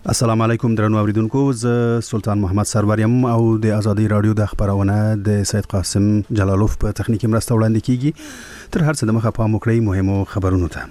السلام علیکم درنو اوریدونکو، ز سلطان محمد سروریم او د ازادي رادیو د خبرونه د سید قاسم جلالوف په تخنیکی مرسته وړاندې کیږي. تر هر څه د مخه پام وکړئ مهمو خبرونو ته.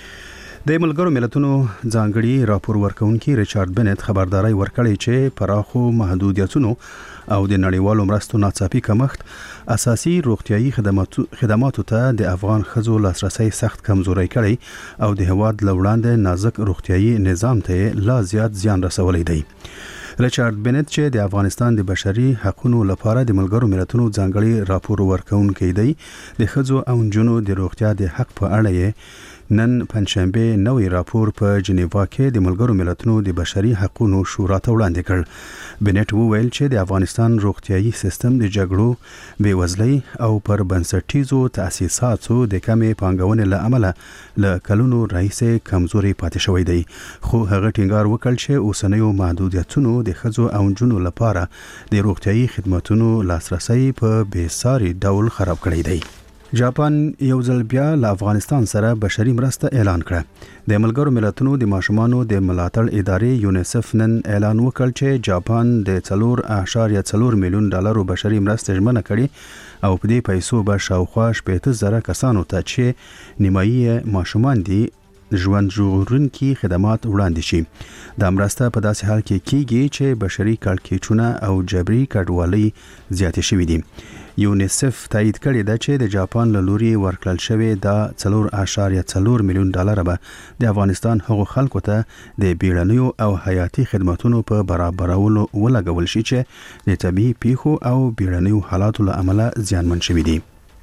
د ملګرو ملتونو ځانګړي راپور ورکونکي ریچارډ بنت خبرداري ورکړې چې پراخو محدودیتونو او د نړیوالو مرستو ناڅاپي کمښت اساسي روغتيایي خدماتو ته د افغان خزو لاسرسي سخت کمزوري کړي او د هواد لوړاند نازک روغتيایي نظام ته لا زیات زیان رسولي دی. ریچارډ بنت چې د افغانستان د بشري حقوقو لپاره د ملګرو ملتونو ځانګړي راپور ورکونکي دی، د خزو او جنونو د روغتیا د حق په اړه نن پنځشنبه نوې راپور په جنیوا کې د ملګرو ملتونو د بشري حقوقو شورا ته وړاندې کړ. بنت وویل چې د افغانستان روغتيایي سیستم د جګړو، بېوزلۍ او پر بنسټیزو تأسیساتو د کمې پانګونې له امله له کلونو راهیسې کمزوري پاتې شوی دی. خو هغه ټینګار وکړ چې اوسنیو محدودیتونو د ښځو او نجونو لپاره د روغتيایي خدماتو لاسرسي په بېساري ډول خراب کړی دی. جاپان یو ځل بیا له افغانستان سره بشري مرسته اعلان کړه. د ملګرو ملتونو د ماشومانو د ملاتړ ادارې یونیسف نن اعلان وکړ چې جاپان د 4.4 میلیون ډالرو بشري مرسته ژمنه کړې او په دې پیسو به شاوخوا 80,000 کسانو ته چې نیمایي ماشومان دي ژوند ژغورونکي خدمات وړاندې شي. دا مرسته په داسې حال کې کیږي چې بشري کړکېچونه او جبري کډوالۍ زیاتې شوې دي. یونیسف تایید کړی دی چې د جاپان له لوري ورکړل شوی دا 4.4 میلیون ډالر به د افغانستان هغو خلکو ته د بیړنیو او حیاتي خدماتو په برابرولو ولګول شي چې د طبي پیښو او بیړنیو حالاتو له امله زیانمن شوي دي.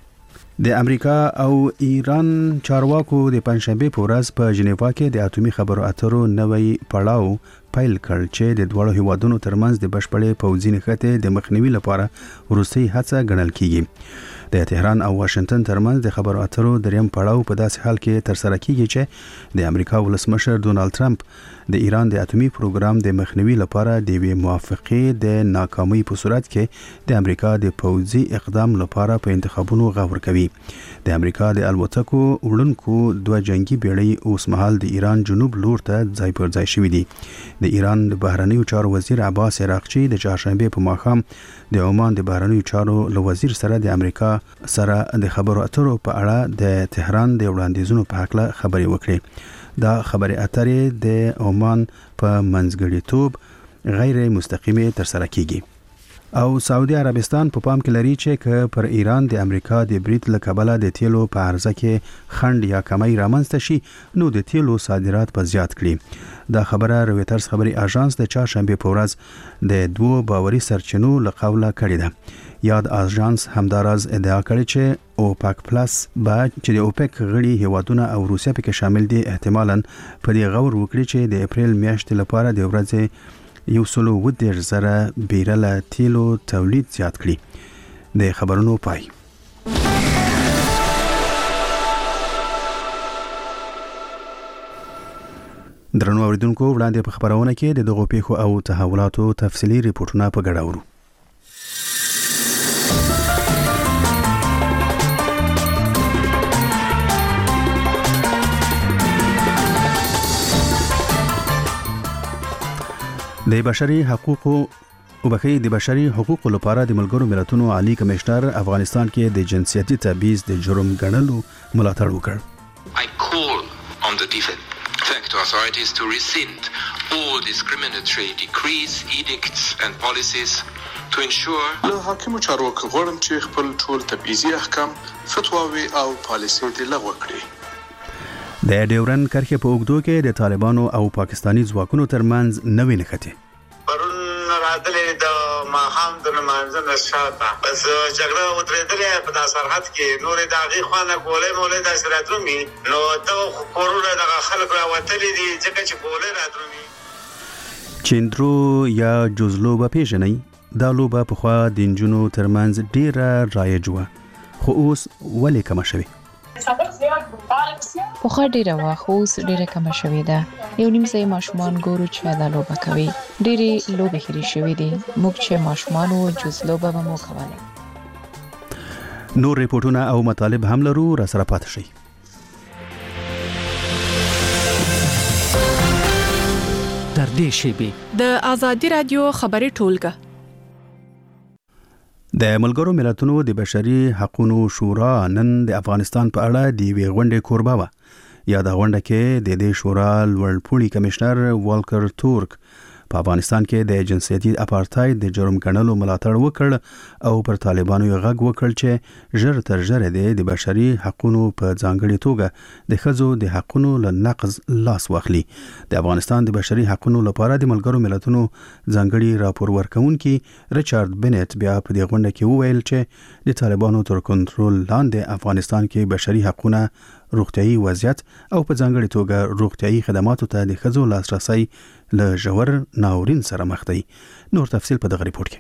د امریکا او ایران چارواکو د پنځشنبه په ورځ په جنیوا کې د اټومي خبرو اترو نوې پړاو پیل کړ چې د دوه هیوادونو ترمنځ د بشپړې پوځي نښتې د مخنیوي لپاره وروستۍ هڅه ګڼل کیږي. د تهران او واشنگټن ترمنځ د خبرو اترو دریم پړاو په داسې حال کې تر سره کیږي چې د امریکا ولسمشر ډونالد ټرمپ د ایران د اټومي پروګرام د مخنیوي لپاره د وی موافقې د ناکامۍ په صورت کې د امریکا د پوځي اقدام لپاره په انتخابونو غور کوي. د امریکا د الوتکو وړونکو دوه جنگي بیړۍ اوس مهال د ایران جنوب لور ته ځای پر ځای شوي دي. د ایران د بهرنیو چارو وزیر عباس عراقچي د چهارشنبه په ماښام د عمان د بهرنیو چارو له وزیر سره د امریکا سره د خبرو اترو په اړه د تهران د وړاندیزونو په حق له خبرې وکړې. دا خبرې اترې د عمان په منځګړیتوب غیر مستقیمه تر سره کیږي. او سعودي عربستان په پام کې لري چې پر ایران د امریکا د بریټ له کبله د تیلو په عرضه کې خنډ یا کمی رامنځته شي نو د تیلو صادرات په زیات کړي. دا خبره رویټرز خبري اژانس د چهارشنبه په ورځ د دوه باوري سرچینو له قوله کړې ده. یاد اژانس همداراز ادعا کړې چې اوپک پلس به چې د اوپک غړي هیوادونه او روسیا پکې شامل دي احتمالاً په دې غور وکړي چې د اپریل میاشتې لپاره د ورځې 110,000 بیرل تیلو تولید زیات کړي. د خبرونو پای. درنو اوریدونکو، وړاندې په خبرونه کې د دغو پیښو او تحولاتو تفصیلي ریپورتونه په ګډه اورو. د بشري حقوقو لپاره د ملګرو ملتونو عالی کمشنر افغانستان کې د جنسیتي تبعیض د جرم ګڼلو ملاتړ وکړ. I call on the de facto authorities to rescind all discriminatory decrees, edicts and policies to ensure له حاکمو چارواکو غواړم چې خپل ټول تبعیضي احکام، فتواوي او پالیسي دې لغوه کړي. د ډیورن کرښې په اوږدو کې د طالبانو او پاکستاني ځواکونو ترمنځ نوې نښتې پرون راتلې د ماښام د لمانځه شاته بس جګړه ودرېدلې په سرحد کې نورې د هغې خوا ګولۍ داسې راتلومي نو ته کورونه دغه خلک راوتلي دي ځکه چې ګولۍ راتلومي. چیندرو یا جوزلوبه پیژنئ؟ دا لوبه پخوا د نجونو ترمنځ ډیره رایج وه، خو اوس ولې کمه شوې؟ پخوا ډیره وه خو اوس ډیره کمه شوې ده. یو نیم ځای ماشومان ګورو چې دا لوبه کوي. ډیرې لوبې هېرې شوې دي. موږ چې ماشومان وو جوز لوبه به مو کوله. نور ریپورتونه او مطالب هم لرو، را سره پاتې شئ. در دې شیبې د آزادي رادیو خبري ټولګه د ملګرو ملتونو د بشري حقوقو شورا نن د افغانستان په اړه د وی غونډې کوربه و. یا د غونډه کې د دې شورا لوړپوړي کمشنر والکر تورک په افغانستان کې د جنسیتي اپارټاید د جرم ګڼلو ملاتړ وکړ او پر طالبانو یې غږ وکړ چې ژر تر ژره د بشري حقوقو په ځانګړي توګه د ښځو د حقوقو له نقض لاس واخلي. د افغانستان د بشري حقوقو لپاره د ملګرو ملتونو ځانګړي راپور ورکونکي ریچارډ بنت بیا په دې غونډه کې وویل چې د طالبانو تر کنټرول لاندې افغانستان کې بشري حقوقونه، روغتيایي وضعیت او په ځانګړي توګه روغتيایي خدماتو ته د ښځو لاسرسي له ژور ناورین سره مخ دی. نور تفصیل په دغه ریپورت کې.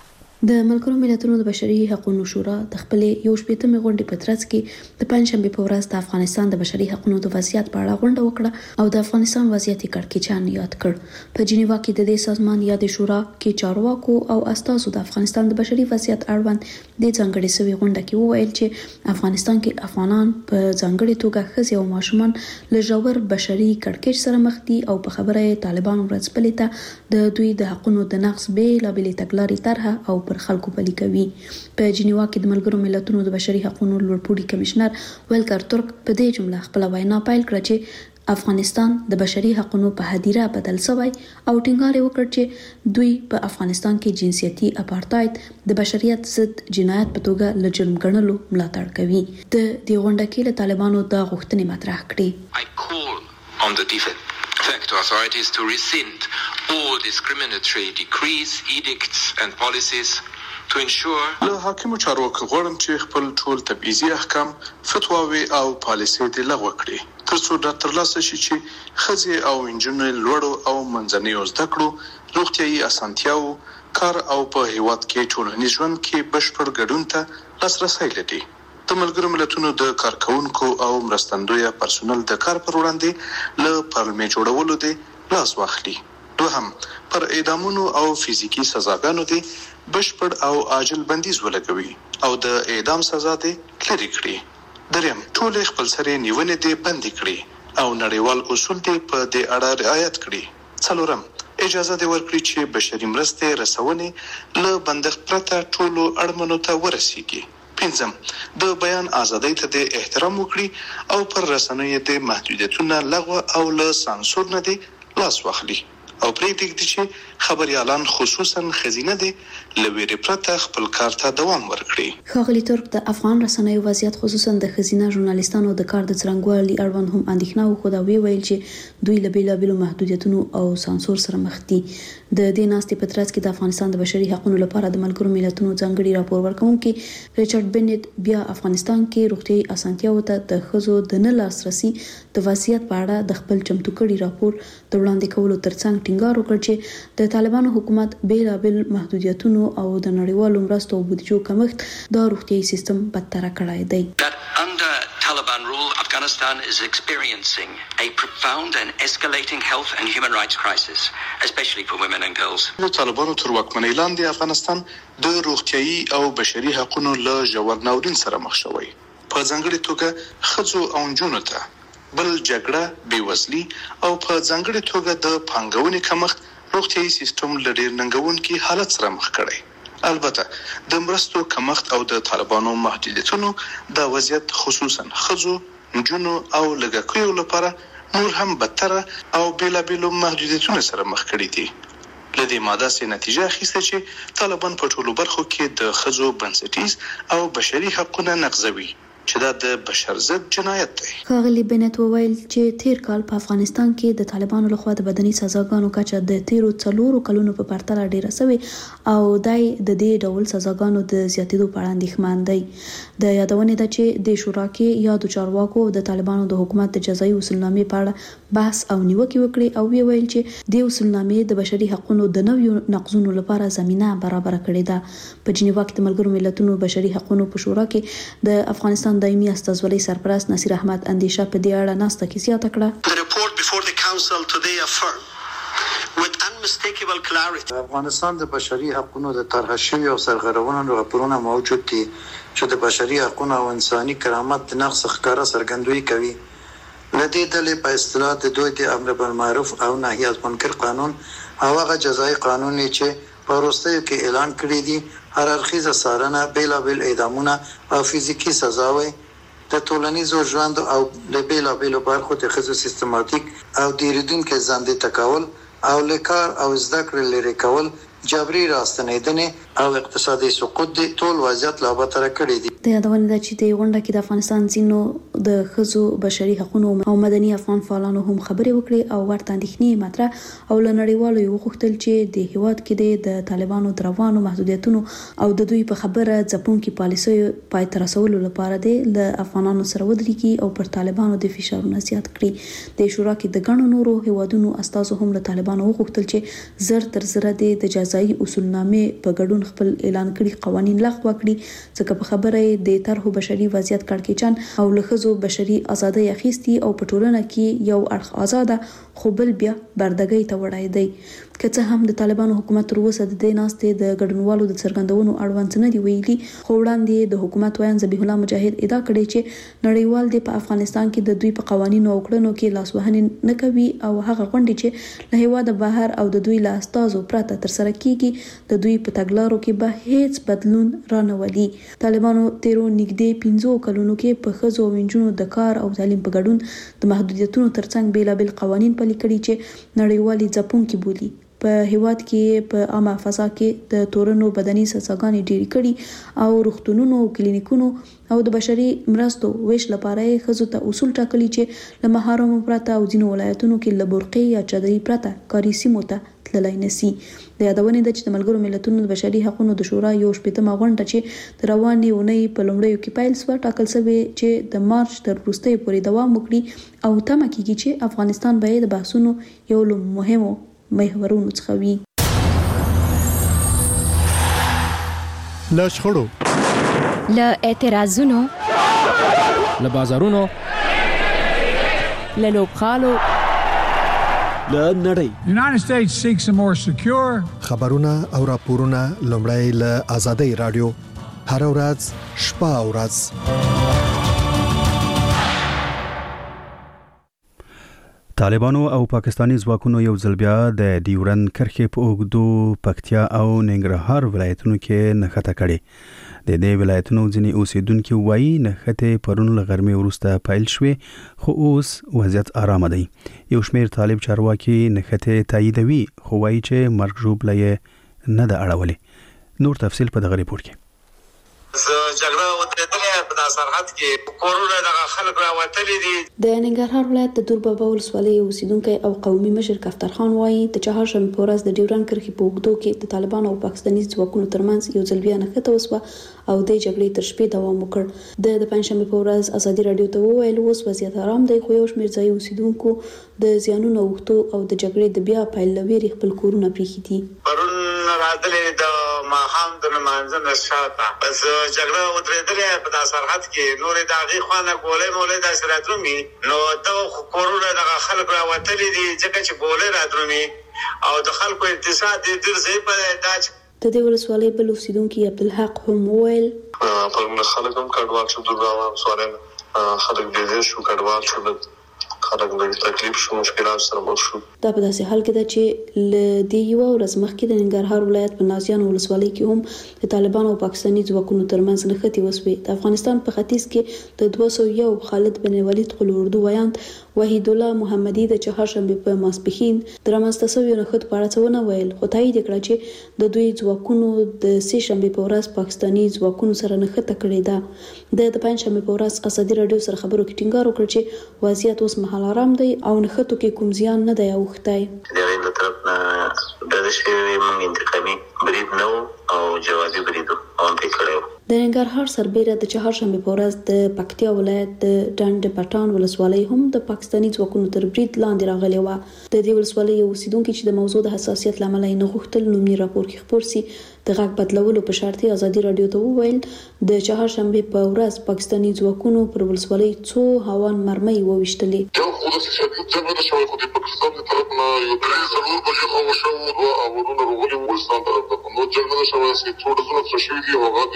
د ملګرو ملتونو د بشري حقوقو شورا د خپل یو شپږمې غونډې په ترڅ کې د پنځشنبه په ورځ د افغانستان د بشري حقوقو د وضعیت په اړه غونډه وکړه او د افغانستان وضعیت کړکېچان یاد کړ. په جنیوا کې د دې سازمان یا د شورا کې چارواکو او استازو د افغانستان د بشري وضعیت اړوند د ځانګړي سوي غونډه کې وویل چې افغانستان کې افغانان په ځانګړي توګه ښځې او ماشومان له ژور بشري کړکېچ سره مخ دي او په خبره طالبان ورځپلې ته د دوی د حقوقو د نقض بیلابېلې تګلارې طرحه او پر خلکو پلي کوي. په جنیوا کې د ملګرو ملتونو د بشري حقوقو لوړپوړي کمشنر والکر تورک په دې جمله خپل وینا پیل کړه چې افغانستان د بشري حقوقو په هدیره بدل شوی او ټینګار وکړ چې دوی په افغانستان کې جنسیتي اپارټاید د بشریت ضد جنایت په توګه له جرم ګڼلو ملاتړ کوي. د دې غونډه کې له طالبانو د غوښتنې مطرح کړې. I call on the defect authorities to rescind all discriminatory decrees, edicts and policies to ensure له حاکمو چارواکو غواړم چې خپل ټول تبعیضي احکام، فتواوې او پالیسۍ دې لغوه کړي ترڅو دا ترلاسه شي چې ښځې او نجونې لوړو او منځنیو زده کړو، روغتیایي اسانتیاو، کار او په هیواد کې ټولنیز ژوند کې بشپړ ګډون ته لاسرسی لري. د ملګرو ملتونو د کارکونکو او مرستندویه پرسونل د کار پر وړاندې له پلمې جوړولو دې لاس واخلي. دوهم، پر اعدامونو او فزیکی سزاګانو دې بشپړ او عاجل بندیز ولګوي او د اعدام سزا دې لرې کړي. دریم، ټول خپلسري نیونې دې بندي کړي او نړیوال اصول دې په دې اړه رعایت کړي. څلورم، اجازه دې ورکړي چې بشري مرستې رسونې له بندښت پرته ټولو اړمنو ته ورسیږي. پنځم، د بیان ازادۍ ته د احترام وکړي او پر رسنیو د محدودیتونو لغوه او له سانسور نه دې لاس واخلي او پرېږدي چې خبريالان خصوصا خزینه دي لویری پرته خپل کار ته دوام ورکړي. ښاغلي ترک د افغان رسنیو وضعیت خصوصا د خزینه ژورنالیستانو د کار د څرنګوالي اړوند هم اندېښنه وښوده او ویل چې دوی له بیلابېلو محدودیتونو او سانسور سره مخ دي. د دې ناستې په ترڅ کې د افغانستان د بشري حقوقو لپاره د ملګرو ملتونو ځانګړي راپور ورکونکي ریچارډ بنت بیا افغانستان کې روغتيایي اسانتیاو ته د ښځو د نه لاسرسي د وضعیت په اړه د خپل چمتو کړي راپور د وړاندې کولو ترڅنګ ټینګار وکړ چې د طالبانو حکومت بیلابېل محدودیتونو او د نړیوالو مرستو او بودیجو کمښت د روغتيایي سیستم بدتر کړی دی. Taliban rule, Afghanistan is experiencing a profound and escalating health and human rights crisis, especially for women and girls. د طالبانو تر واکمنۍ لاندې افغانستان د روغتيایي او بشري حقوقو له ژور ناورین سره مخ شوی. په ځانګړي توګه ښځو او نجونو ته بل جګړه، بېوزلي او په ځانګړي توګه د پانګونې کمښت روغتيایي سیستم له ډېر ننګونکي حالت سره مخ کړی. البته د مرستو کمښت او د طالبانو محدودیتونو د وضعیت خصوصا ښځو، نجونو او لږکیو لپاره نور هم بدتر او بیلابېلو محدودیتونو سره مخ کړي دي. له دې ماده سي نتیجه اخیسته چې طالبان په ټولو برخو کې د ښځو بنسټیز او بشري حقوقونه نقضوي چې دا د بشر ضد جنایت دی. ښاغلي بنت وویل چې تیر کال په افغانستان کې د طالبانو لخوا د بدني سزاګانو کچه د تیرو 4 کلونو په پرتله ډیره شوې او دای د دې ډول سزاګانو د زیاتېدو په اړه اندېښمن دی. د یادونې ده چې د شورا کې یادو چارواکو د طالبانو د حکومت د جزایي اصولنامې په اړه بحث او نیوکه وکړي او ویل چې د اصولنامې د بشري حقوقو د نویو نقضونو لپاره زمينه برابر کړې ده. په جنیوا کې د ملګرو ملتونو بشري حقوقو په شورا کې د افغانستان دایمي استازولۍ سرپرست نصیر احمد اندیشه په دې اړه ناسته کې زیاته کړه. The report before the council today affirmed with unmistakable clarity افغانستان د بشري حقوقو د طرح شوی او سرغړونو راپورونه موجود دي چې د بشري حقوقو او انساني کرامت د نقض ښکاره څرګندوي کوي. لدې ډلې په اصطلاح د دوی د امر بالمعروف او نهي عن المنکر قانون او هغه جزایي قانون چې په وروستیو کې اعلان کړی دي هر اړخیزه څارنه بېلابېل اعدامونه او فزیکي سزاوي د ټولنیزو ژوند او د بېلابېلو برخو د ښځو سیستماتیک او ډېرېدونکي ځانډي تکول او له کار او زده کړې لرې کول جبري راستنیدنې او اقتصادي سقوط د ټول وضعیت لا بدتر کړی دي. د یادونه ده چې د غونډه کې د افغانستان ځینو د ښځو بشري حقوقو او مدني افغان فعالانو هم خبرې وکړې او ورته اندېښنې مطرح او له نړیوالو یې وغوښتل چې د هیواد کې د طالبانو د روانو محدودیتونو او د دوی په خبره ځپونکي پالیسیو پای ته رسولو لپاره د افغانانو سره ودرېږي او پر طالبانو د فشارونه زیات کړي. د شورا کې د ګڼو نورو هیوادونو استازو هم له طالبانو وغوښتل چې زر تر زره د جزایي اصولنامې په ګډون خپل اعلان کړي قوانين لغوه کړي ځکه په خبره د طرحو بشري وضعیت کړکېچن او له ښځو بشري ازادۍ اخیستي او په ټولنه کې یو اړخ آزاده خو بل بیا بردګۍ ته وړای دی. که څه هم د طالبانو حکومت تر اوسه د دې ناستې د ګډونوالو د څرګندونو اړوند نه دی ویلي خو وړاندې د حکومت وایي ذبیح الله مجاهد ادعا کړې چې نړیوال د په افغانستان کې د دوی په قوانینو او کړنو کې لاسوهنې نه کوي او هغه غونډې چې له هیواده بهر او د دوی له استازو پرته تر سره کیږي د دوی په تګلارو کې به هیڅ بدلون رانولي. طالبانو تیرو نږدې 15 کلونو کې په ښځو او نجونو د کار او تعلیم په ګډون د محدودیتونو ترڅنګ بیلابل قوانین پلي کړي چې نړیوالي ځپونکي بولي. په هیواد کې په عامه فضا کې د تورنو بدني سزاګانې ډېری کړي او روغتونونو او کلینیکونو او د بشري مرستو ویش لپاره ښځو ته اصول ټاکلي چې له محارمو پرته او ځینو ولایتونو کې له برقې یا چادري پرته کاري سیمو ته تللی نسی. د یادونې ده چې د ملګرو ملتونو د بشري حقوقو د شورا یو شپږمه غونډه چې د روانې اونۍ په لومړیو کې پیل شوه ټاکل شوې چې د مارچ تر وروستیو پورې دوام وکړي او تمه کیږي چې افغانستان به د بحثونو یو له مهمو محورونو څخه وي. له شخړو، له اعتراضونو، له بازارونو، له لوبغالو، له نړۍ. United States seeks a more secure خبرونه او راپورونه لومړی له آزادۍ رادیو هر ورځ شپه او ورځ. طالبانو او پاکستانی ځواکونو یو ځل بیا د ډیورند کرښې په اوږدو پکتیا او ننګرهار ولایتونو کې نښته کړې. د دې ولایتونو ځینې اوسیدونکو وایي نښتې پرون له غرمې وروسته پیل شوې خو اوس وضعیت آرامه دی. یو شمېر طالب چارواکي نښتې تاییدوي خو وایي چې مرګ ژوبله یې نه ده اړولې. نور تفصیل په دغه ریپورت کې. جګړه ودرېدلې په داسې سرحد کې کورونه د خلک راوتلي دي. د ننګرهار ولایت د دوربابا ولسوالۍ اوسیدونکي او قومي مشر کفتر خان وایي د چهارشنبې په ورځ د ډیورند کرښې په اوږدو کې د طالبانو او پاکستاني ځواکونو ترمنځ یو ځل بیا نښته وسوه او د جګړې تر شپې دوام وکړ. د پنځشنبې په ورځ ازادي رادیو ته وویل اوس وضعیت آرام دی خو یو شمېر ځایي اوسیدونکو د زیانونو اوښتو او د جګړې د بیا پیل له ویرې خپل کورونه پرېښي دي. پرون راغلي د ماښام د لمانځه نه شاته بس جګړه ودرېدلې په داسې سرحد کې نورې د هغې خوا نه ګولۍ مولۍ داسې رادرومي نو دغه کورونه دغه خلک راوتلي دي ځکه چې ګولۍ رادرومي او د خلکو اقتصاد یې ډېر ضعیف دی. دا د دې ولسوالۍ بل اوسیدونکي عبدالحق هم وویل پرون خلک هم کډوال شو دوربابا ولسوالۍ خلک ډېر شو کډوال شو خلک د تکلیف شو مشکلات سره مخ شو. دا په داسې حال کې ده چې ل دې یو ورځ مخکې د ننګرهار ولایت په نازیان ولسوالۍ کې هم د طالبانو او پاکستاني ځواکونو ترمنځ نښتې وسوې. د افغانستان په ختیځ کې د 201 خالد بن ولید قل اردو ویاند وحید الله محمدي د چهارشنبې په ماسپښین د رامنځته شویو نښتو په اړه څه ونه ویل خو تایید کړه چې د دوی ځواکونو د سې شنبې په ورځ پاکستاني ځواکونو سره نښته کړې ده. د پنځشنبې په ورځ ازادي رادیو سره خبرو کې ټینګار وکړ چې وضعیت اوس مهال آرام دی او نښتو کې کوم زیان نه دی اوښتی. د هغې له طرف نه ډډه شوې موږ انتقامي برید نه و او جوابي برید هم پرې کړی و. د ننګرهار سربېره د چهارشنبې په ورځ د پکتیا ولایت د ډنډ پټان ولسوالۍ هم د پاکستاني ځواکونو تر برید لاندې راغلې وه. د دې ولسوالۍ یو اوسیدونکي چې د موضوع د حساسیت له امله یې نه غوښتل نومي راپور کې خپور سي د غږ بدلولو په شرط ازادي رادیو ته وویل د چهارشنبې په ورځ پاکستاني ځواکونو پر ولسوالۍ څو هوان مرمۍ وویشتلې. یو خلاص شدید جګړه شوې خو د پاکستان د طرف نه یو ضرور بجې خو شو او ورونه رغولي ولستان طرف ته نو جګړه شوې چې څو ډزونه شوې دي هغه د وړو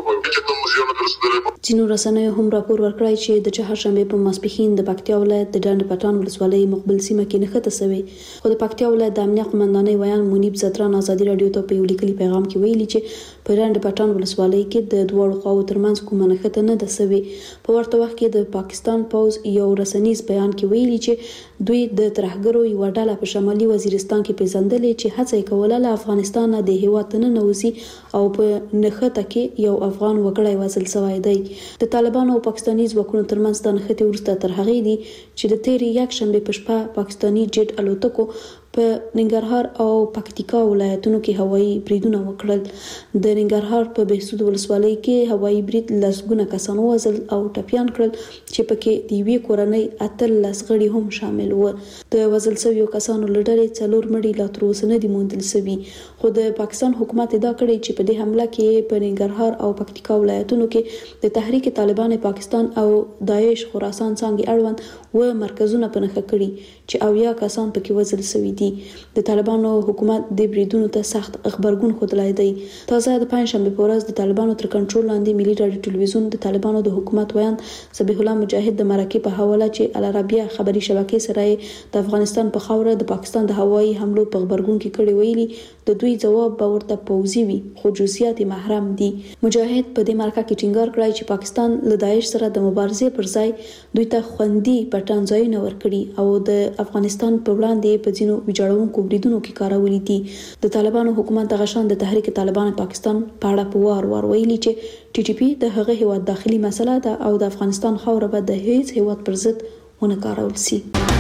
چې کوم زیان درسته. ځینو رسنیو هم راپور ورکړی چې د چهارشنبه په ماسپښین د پکتیا ولایت د ډنډ پټان ولسوالۍ مقبل سیمه کې نښته شوې، خو د پکتیا ولایت د امنیت قومندانۍ ویان منیب زتران ازادي رادیو ته په یو لیکلي پیغام کې ویلي چې په ډنډ پټان ولسوالۍ کې د دواړو خواو ترمنځ کومه نښته نه ده شوې. په ورته وخت کې د پاکستان پوز یو رسنیز بیان کې ویلي چې دوی د ترهګرو یو ډله په شمالي وزیرستان کې پیژندلې چې هڅه کوله له افغانستان د هیواد نه نوځي او په نښته کې یو افغان وګړی وژل شوی دی. د طالبانو او پاکستاني ځواکونو ترمنځ د نښتې وروسته تر هغې دي چې د تیرې یکشنبې په شپه پاکستاني جیټ الوتکو په ننګرهار او پکتیکا ولایتونو کې هوایي بریدونه وکړل. د ننګرهار په بهسود ولسوالۍ کې هوایي برید لسګونه کسان وژل او ټپیان کړل چې پکې د یوې کورنۍ 18 غړي هم شامل و. د وژل شویو کسانو له ډلې 4 مړي لا تر اوسه نه دي موندل شوي، خو د پاکستان حکومت ادعا کړې چې په دې حمله کې په ننګرهار او پکتیکا ولایتونو کې د تحریک طالبان پاکستان او داعش خراسان څنګه اړوند و مرکزونه په نښه کړي چې 80 کسان پکې وژل شوي دي. د طالبانو حکومت د بریدونو ته سخت خبرګون ښودلی دی. تازه د پنځشنبې په ورځ د طالبانو تر کنټرول لاندې ملي رادیو ټلویزیون د طالبانو د حکومت ویان صبیح الله مجاهد د مرکې په حواله چې العربیه خبري شبکې سره د افغانستان په خاوره د پاکستان د هوایي حملو په خبرګون کې کړي ویلي د دوی ځواب به ورته پوځي وي خو جزئیات محرم دي. مجاهد په دې مرکه کې ټینګار کړی چې پاکستان له داعش سره د مبارزې پر ځای دوی ته خوندي پټان ځایونه ورکړي او د افغانستان په وړاندې په ځینو ویجاړونکو بریدونو کې کارولي دي. د طالبانو حکومت د غشان د تحریک طالبان پاکستان په اړه په وار ویلي چې ټي ټي پی د هغه هیواد داخلي مسله ده او د افغانستان خاوره به د هیڅ هیواد پر ضد ونه کارول شي.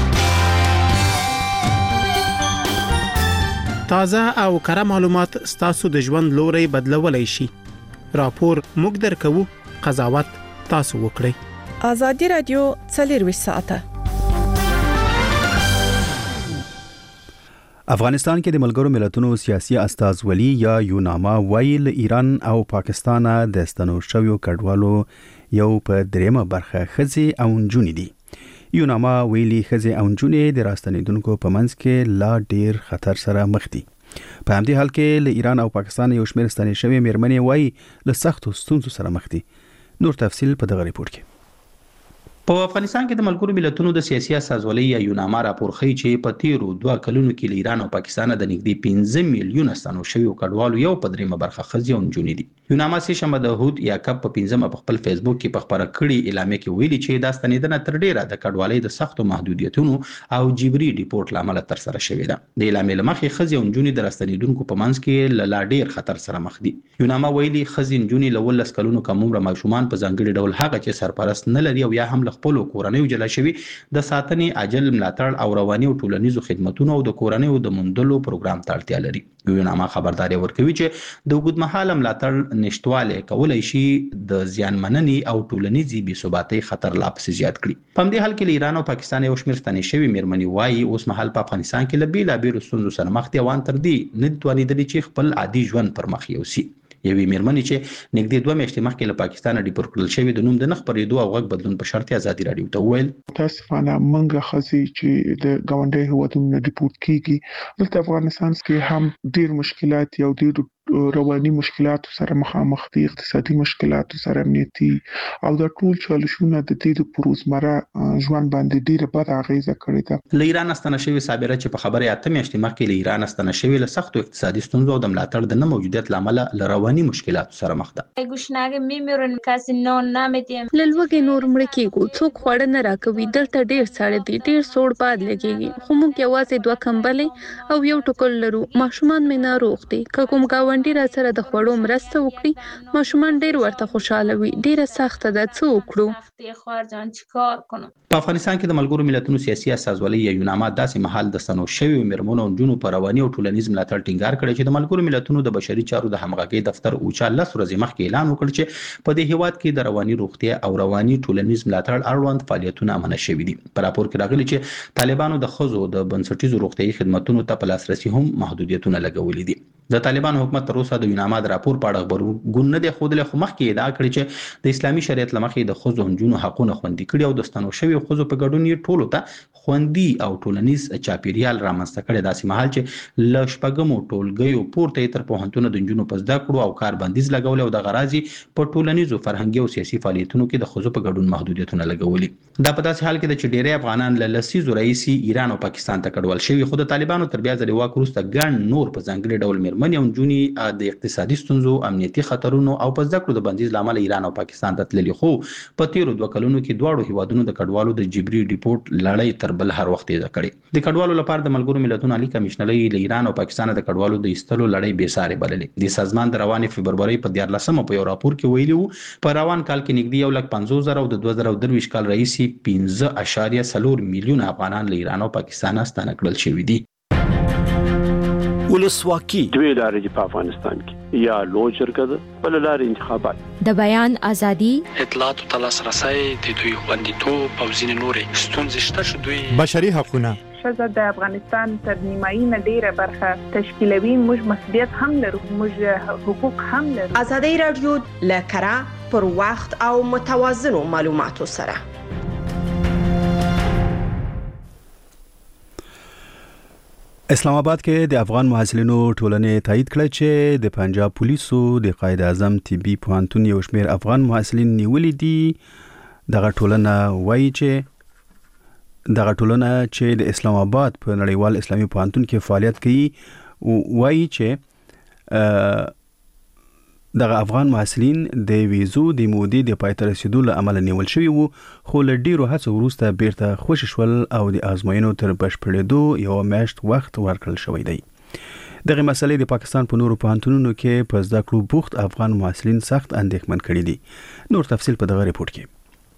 تازه او کره معلومات ستاسو د ژوند لوري بدلولای شي. راپور موږ درکو، قضاوت تاسو وکړئ. ازادي رادیو 24 ساعته. افغانستان کې د ملګرو ملتونو سیاسي استازولي یا یوناما ویل ایران او پاکستان د ستنو شویو کډوالو یو په دریمه برخه خزي او نجونې دي. یوناما ویلي خزي او نجونې د راستنیدونکو په منځ کې لا ډیر خطر سره مخ دي. په همدې حال کې له ایران او پاکستان یو شمېر ستنې شوی مېرمنې وایي له سختو ستونزو سره مخ دي. نور تفصیل په دغه ریپورت کې. په افغانستان کې د ملګرو ملتونو د سیاسي استازولۍ یا یوناما راپور ښیي چې په تیرو 2 کلونو کې له ایران او پاکستان د نږدې 15 میلیون ستنو شویو کډوالو یو په دریمه برخه ښځې او نجونې دي. یوناما سه شنبه د هود یعقوب په 15 په خپل فیسبوک کې په خبره کړي اعلامیه کې ویلي چې دا ستنیدنه تر ډیره د کډوالۍ د سختو محدودیتونو او جبري ډیپورت لامل تر سره شوې ده. د اعلامیې لمخې ښځې او نجونې د راستنیدونکو په منځ کې لا ډیر خطر سره مخ دي. یوناما ویلي ښځې نجونې له 10 کلونو کم عمره ماشومان په ځانګړي ډول هغه چې سرپرست نه لري او یا هم له خپل کورنۍ جلا شوی د ساتنې عاجل ملاتړ او رواني او ټولنیزو خدماتونو او د کورنۍ د موندلو پروګرام ته اړتیا لري. یوناما خبرداري ورکوي چې د اوږدمهاله ملاتړ نشټواله کولای شي د زیانمننې او ټولنیزي بې ثباتۍ خطر لا پسې زیات کړي. په همدې حال کې ایران او پاکستان یو شمېر ستنې شوی مېرمنې وایي اوس مهال په افغانستان کې له بیلابېلو ستونزو سره مخ دي او ان تر دې نه توانېدلي چې خپل عادي ژوند پر مخ یوسي. یوې مېرمنې چې نږدې 2 میاشتې مخکې له پاکستانه ډیپورټ کړل شوې د نوم د نه خپرېدو او غږ بدلون په شرط ازادي رادیو ته وویل متاسفانه موږ خزي چې د ګاونډي هیوادونو ډیپورټ کیږي دلته افغانستان کې هم ډیر مشکلات یو ډیر رواني مشکلات سره مخامخ دي، اقتصادي مشکلات سره امنیتي او د ټول چالشونه د دې د پروزمره ژوند باندې ډیره بد اغیزه کړې ده. له ایران ستنه شوی صابره چې په خبره 8 میاشتې مخکې له ایران ستنه شوی له سختو اقتصادي ستونزو او د ملاتړ د نه موجودیت لامل له رواني مشکلات سره مخ ده. ګوشناګ میمورن کاس نو نامې لږه نور مړ کېږو څوک خوړ نه راکوي دلته ډیر ساړه دي ډیر سوړ باد لګيږي خو موږ یوازې 2 کمبلې او یو ټوکل لرو. ماشومان مې ناروغ دي کوم ګاونډي را سره د خوړو مرسته وکړي ماشومان ډیر ورته خوشاله وي ډیره سخته ده څه وکړو. په افغانستان کې د ملګرو ملتونو سیاسي استازولۍ یا یوناما داسې مهال د ستنو شویو مېرمنو او نجونو په رواني او ټولنیز ملاتړ ټینګار کړی چې د ملګرو ملتونو د بشري چارو د همغږۍ دفتر اوچا 10 ورځې مخکې اعلان وکړ چې په دې هیواد کې د رواني روغتیا او رواني ټولنیز ملاتړ اړوند فعالیتونه منع شوي دي. په راپور کې راغلي چې طالبانو د ښځو د بنسټیزو روغتیايي خدماتو ته په لاسرسي هم محدودیتونه لګولي دي. د طالبانو حکومت تر اوسه د یوناما د راپور په اړه خبرګون نه دی ښودلی، خو مخکې ادعا کړې چې د اسلامي شریعت له مخې د ښځو او نجونو حقونه خوندي کړي او د ستنو شویو ښځو په ګډون یې ټولو ته خوندي او ټولنیز چاپیریال رامنځته کړی، داسې مهال چې له شپږمو ټولګیو پورته یې تر پوهنتونه د نجونو په زده کړو او کار بندیز لګولی او دغه راز په ټولنیزو فرهنګي او سیاسي فعالیتونو کې د ښځو په ګډون محدودیتونه لګولي. دا په داسې حال کې ده چې ډیری افغانان له لسیزو راهیسې ایران او پاکستان ته کډوال شوي، خو د طالبانو تر بیا ځلې واک وروسته ګڼ نور په ځانګړي ډول مېرمنې او نجونې د اقتصادي ستونزو، امنیتي خطرونو او په زده کړو د بندیز له امله ایران او پاکستان ته تللي، خو په تیرو 2 کلونو کې دواړو هیوادونو د کډوالو د جبري ډیپورټ لړۍ تر بل هر وخت تیزه کړې. د کډوالو لپاره د ملګرو ملتونو عالی کمیشنرۍ له ایران او پاکستان د کډوالو د ایستلو لړۍ بې سارې بللې. د سازمان د روانې فبرورۍ په 14 په یو راپور کې ویلي وو په روان کال کې نږدې 1,50,000 او د 2023 کال راهیسې 5.4 میلیون افغانان له ایران او پاکستان ستانه کړل شوي دي. ولسواکي دوی لارې په افغانستان کې یا لوی جرګه ده بل لارې انتخابات، د بیان ازادي، اطلاعات او لاسرسي د دوی خوندیتوب او ځینې نورې ستونزې شته چې دوی بشري حقونه ښځه د افغانستان تر نیمایي نه ډیره برخه تشکیلوي. موږ مسؤلیت هم لرو، موږ حقوق هم لرو. ازادي رادیو له کره پر وخت او متوازنو معلوماتو سره. اسلام آباد کې د افغان محصلینو ټولنې تایید کړی چې د پنجاب پولیسو د قائد اعظم طبي پوهنتون یو شمېر افغان محصلین نیولي دي. دغه ټولنه چې د اسلام آباد په نړیوال اسلامي پوهنتون کې فعالیت کوي وایي چې دغه افغان محصلین د ویزو د مودې د پای ته رسیدو له امله نیول شوي وو، خو له ډیرو هڅو وروسته بیرته خوشي شول او د ازموینو تر بشپړېدو یو میاشت وخت ورکړل شوی دی. دغه مسلې د پاکستان په نورو پوهنتونونو کې په زده کړو بوخت افغان محصلین سخت اندېښمن کړي دي. نور تفصیل په دغه ریپورت کې.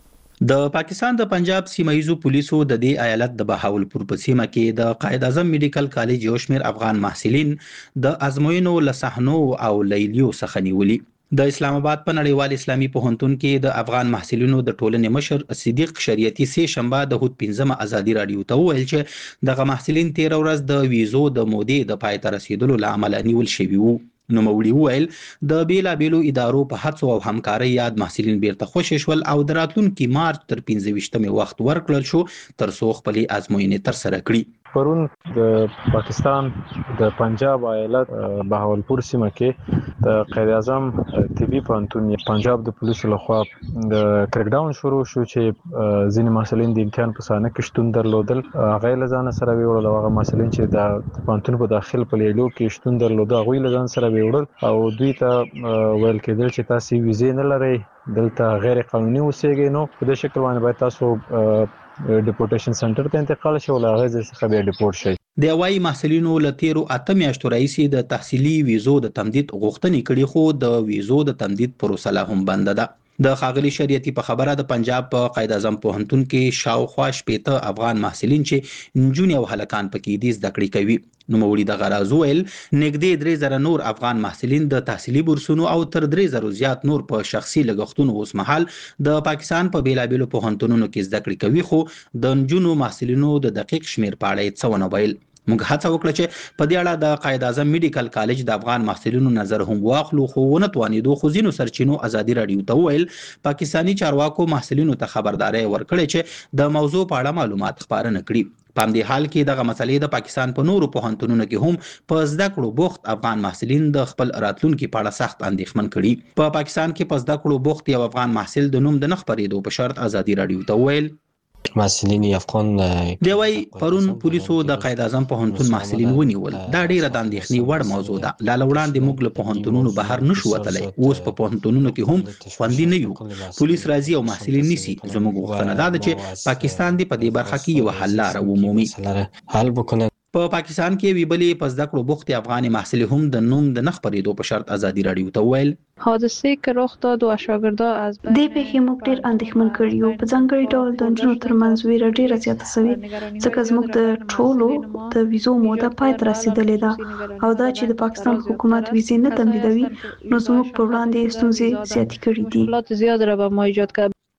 د پاکستان د پنجاب سیمایزو پولیسو د دې ایالت د بهاولپور په سیمه کې د قائد اعظم میډیکل کالج یو شمېر افغان محصلین د ازموینو له صحنو او لیلیو څخه نیولي. د اسلام آباد په نړیوال اسلامي پوهنتون کې د افغان محصلینو د ټولنې مشر صدیق شریعتي سه شنبه د هوت 15 ازادي رادیو ته وویل چې دغه محصلین 13 ورځ د ویزو د مودې د پای ته رسیدلو له امله نیول شوي وو. نوموړي وویل د بیلابیلو ادارو په هڅو او همکارۍ یاد محصلین بیرته خوشي شول او د راتلونکي مارچ تر 15 وخت ورکړل شو تر څو خپلې ازموینې ترسره کړي. پرون د پاکستان د پنجاب ایالت بهاولپور سیمه کې د قائد اعظم طبي پوهنتون پنجاب د پولیسو لخوا د کریک ډاون شروع شو چې ځینې محصلین د امتحان په صحنه کې شتون درلودل. هغه له ځان سره ویوړل، هغه محصلین چې د پوهنتون په داخل په لیلو کې شتون درلود هغه له ځان سره ویوړل او دوی ته ویل کېدل چې تاسو ویزه نه لرئ، دلته غیر قانوني اوسېږئ، نو په دې شکل باندې باید تاسو ډیپورټیشن سنټر ته انتقال شي او له هغه ځای څخه بیا ډیپورټ شي. د وايي محصلینو له تیرو 8 میاشتو راهیسې د تحصیلي ویزو د تمدید غوښتنې کړي، خو د ویزو د تمدید پروسه لا هم بنده ده. د ښاغلي شریعتي په خبره د پنجاب په قائد اعظم پوهنتون کې شاوخوا 80 افغان محصلین چې نجونې او هلکان پکې دي زده کړې کوي. نوموړي د غراز ویل نږدې 3000 نور افغان محصلین د تحصیلي بورسونو او تر 3000 زیات نور په شخصي لګښتونو اوس مهال د پاکستان په بیلابیلو پوهنتونونو کې زده کړې کوي، خو د نجونو محصلینو د دقیق شمیر په اړه څه ونه ویل. موږ هڅه وکړه چې په دې اړه د قائد اعظم میډیکل کالج د افغان محصلینو نظر هم واخلو، خو ونه توانېدو. خو ځینو سرچینو ازادي رادیو ته وویل پاکستانی چارواکو محصلینو ته خبرداري ورکړې چې د موضوع په اړه معلومات خپاره نه کړي. په همدې حال کې دغه مسلې د پاکستان په نورو پوهنتونونو کې هم په زده کړو بوخت افغان محصلین د خپل راتلونکي په اړه سخت اندېښمن کړي. په پاکستان کې په زده کړو بوخت یو افغان محصل د نوم د نه خپرېدو په شرط ازادي رادیو ته وویل محصلین افغان دی وای پرون پولیسو د قائد اعظم پوهنتون محصلین ونیول. دا ډیره د اندېښنې وړ موضوع ده. لا وړاندې موږ له پوهنتونونو بهر نشو وتلی، اوس په پوهنتونونو کې هم خوندي نه یو. پولیس راځي او محصلین نیسي. زموږ غوښتنه دا ده چې پاکستان دې په دې برخه کې یو حل لاره ومومي. حل وکړي. په پاکستان کې ویبلې په زده کړو بوخت افغان محصل هم د نوم د نه خپرېدو په شرط ازادي رادیو ته ویل حادثه که رخ داد و شاګردا از دې پیښې موږ ډېر اندېښمن کړي یو. په ځانګړي ډول د نجونو ترمنځ ویره ډېره زیاته سوې ځکه زموږ د ټولو د ویزو موده پای ته رسېدلې ده او دا چې د پاکستان حکومت ویزې نه تمدیدوي نو زموږ په وړاندې ستونزې زیاتې کړي دي. مشکلات زیاد را به ما ایجاد کرد.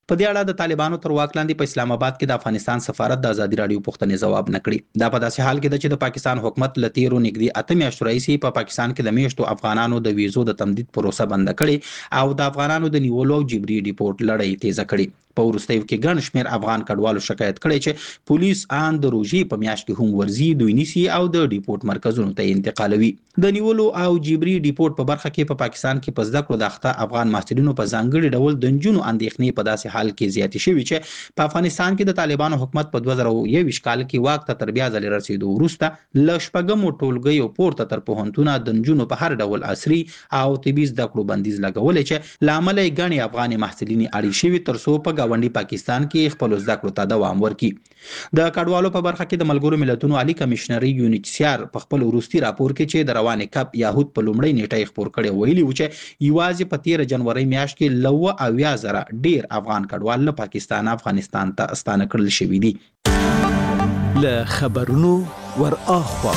په دې اړه د طالبانو تر واک لاندې په اسلام آباد کې د افغانستان سفارت د ازادي رادیو پوښتنې ځواب نه کړی. دا په داسې حال کې ده چې د پاکستان حکومت له تیرو نږدې 8 میاشتو راهیسې په پاکستان کې د میاشتو افغانانو د ویزو د تمدید پروسه بند کړې او د افغانانو د نیولو جبري ډیپورت لړۍ تیزه کړې. په وروستیو کې ګڼ شمېر افغان کډوالو شکایت کړی چې پولیس ان د روژې په میاشت کې هم ورزي دوی نیسي او د ډیپورت مرکزونو ته انتقالوي. د نیولو او جبري ډیپورت په برخه کې په پاکستان کې په زده کړو د اخته افغان محصلینو په ځانګړي ډول د نجونو اندېښنې په داسې حال کې زیاتې شوې چې په افغانستان کې د طالبانو حکومت په 2021 کال کې واک ته تر بیا ځلې رسیدو وروسته له شپږمو ټولګیو پورته تر پوهنتونه د نجونو په هر ډول عصري او طبي زده کړو بندیز لګولې چې لامل یې ګڼې افغان محصلین اړې شوي ترڅو په گاونډي پاکستان کې خپل زده کړو ته دوام ورکړي. د کډوالو په برخه کې د ملګرو ملتونو عالی کمشنر UNHCR په خپل وروستي راپور کې چې د روان کپ یهود په لومړۍ نیټه خبر کړي ویلي و چې یوازې په 13 جنوري میاشت کې لوه او یا زره ډیر افغان کډوال له پاکستان افغانستان ته ستانه کړل شوي دي. له خبرونو ور اخوا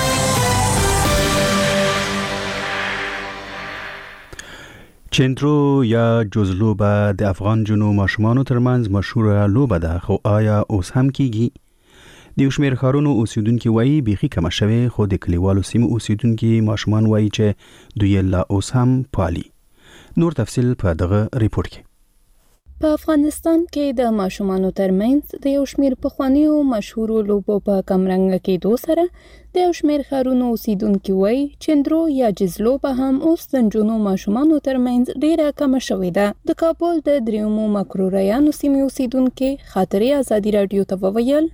چندرو یا جزلوبه د افغان جنو ماشومانو ترمنځ مشهوره لوبه ده، خو آیا اوس هم کیږي؟ د یو شمېر ښارونو اوسیدونکي وایي بیخي کمه شوې، خو د کلیوالو سیمو اوسیدونکي ماشومان وایي چې دوی لا اوس هم پالي. نور تفصیل په دغه ریپورت کې. په افغانستان کې د ماشومانو ترمنځ د یو شمېر پخوانیو مشهورو لوبو په کمرنګ کېدو سره د یو شمېر ښارونو اوسیدونکي وایي چندرو یا جزلوبه هم اوس د نجونو ماشومانو ترمنځ ډېره کمه شوې ده. د کابل د دریمو مکروریانو سیمې اوسیدونکي خاطرې ازادي رادیو ته وویل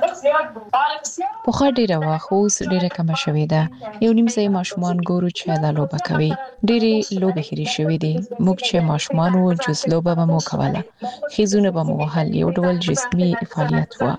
پخوا ډیره وخت اوس ډیره کمه شوې ده. یو نیم ځای ماشومان ګورو چې دا لوبه کوي. ډیرې لوبې هېرې شوې دي. موږ چې ماشومان وو جز لوبه به مو کوله. ښځونه به مو وهل. یو ډول جسمي فعالیت و.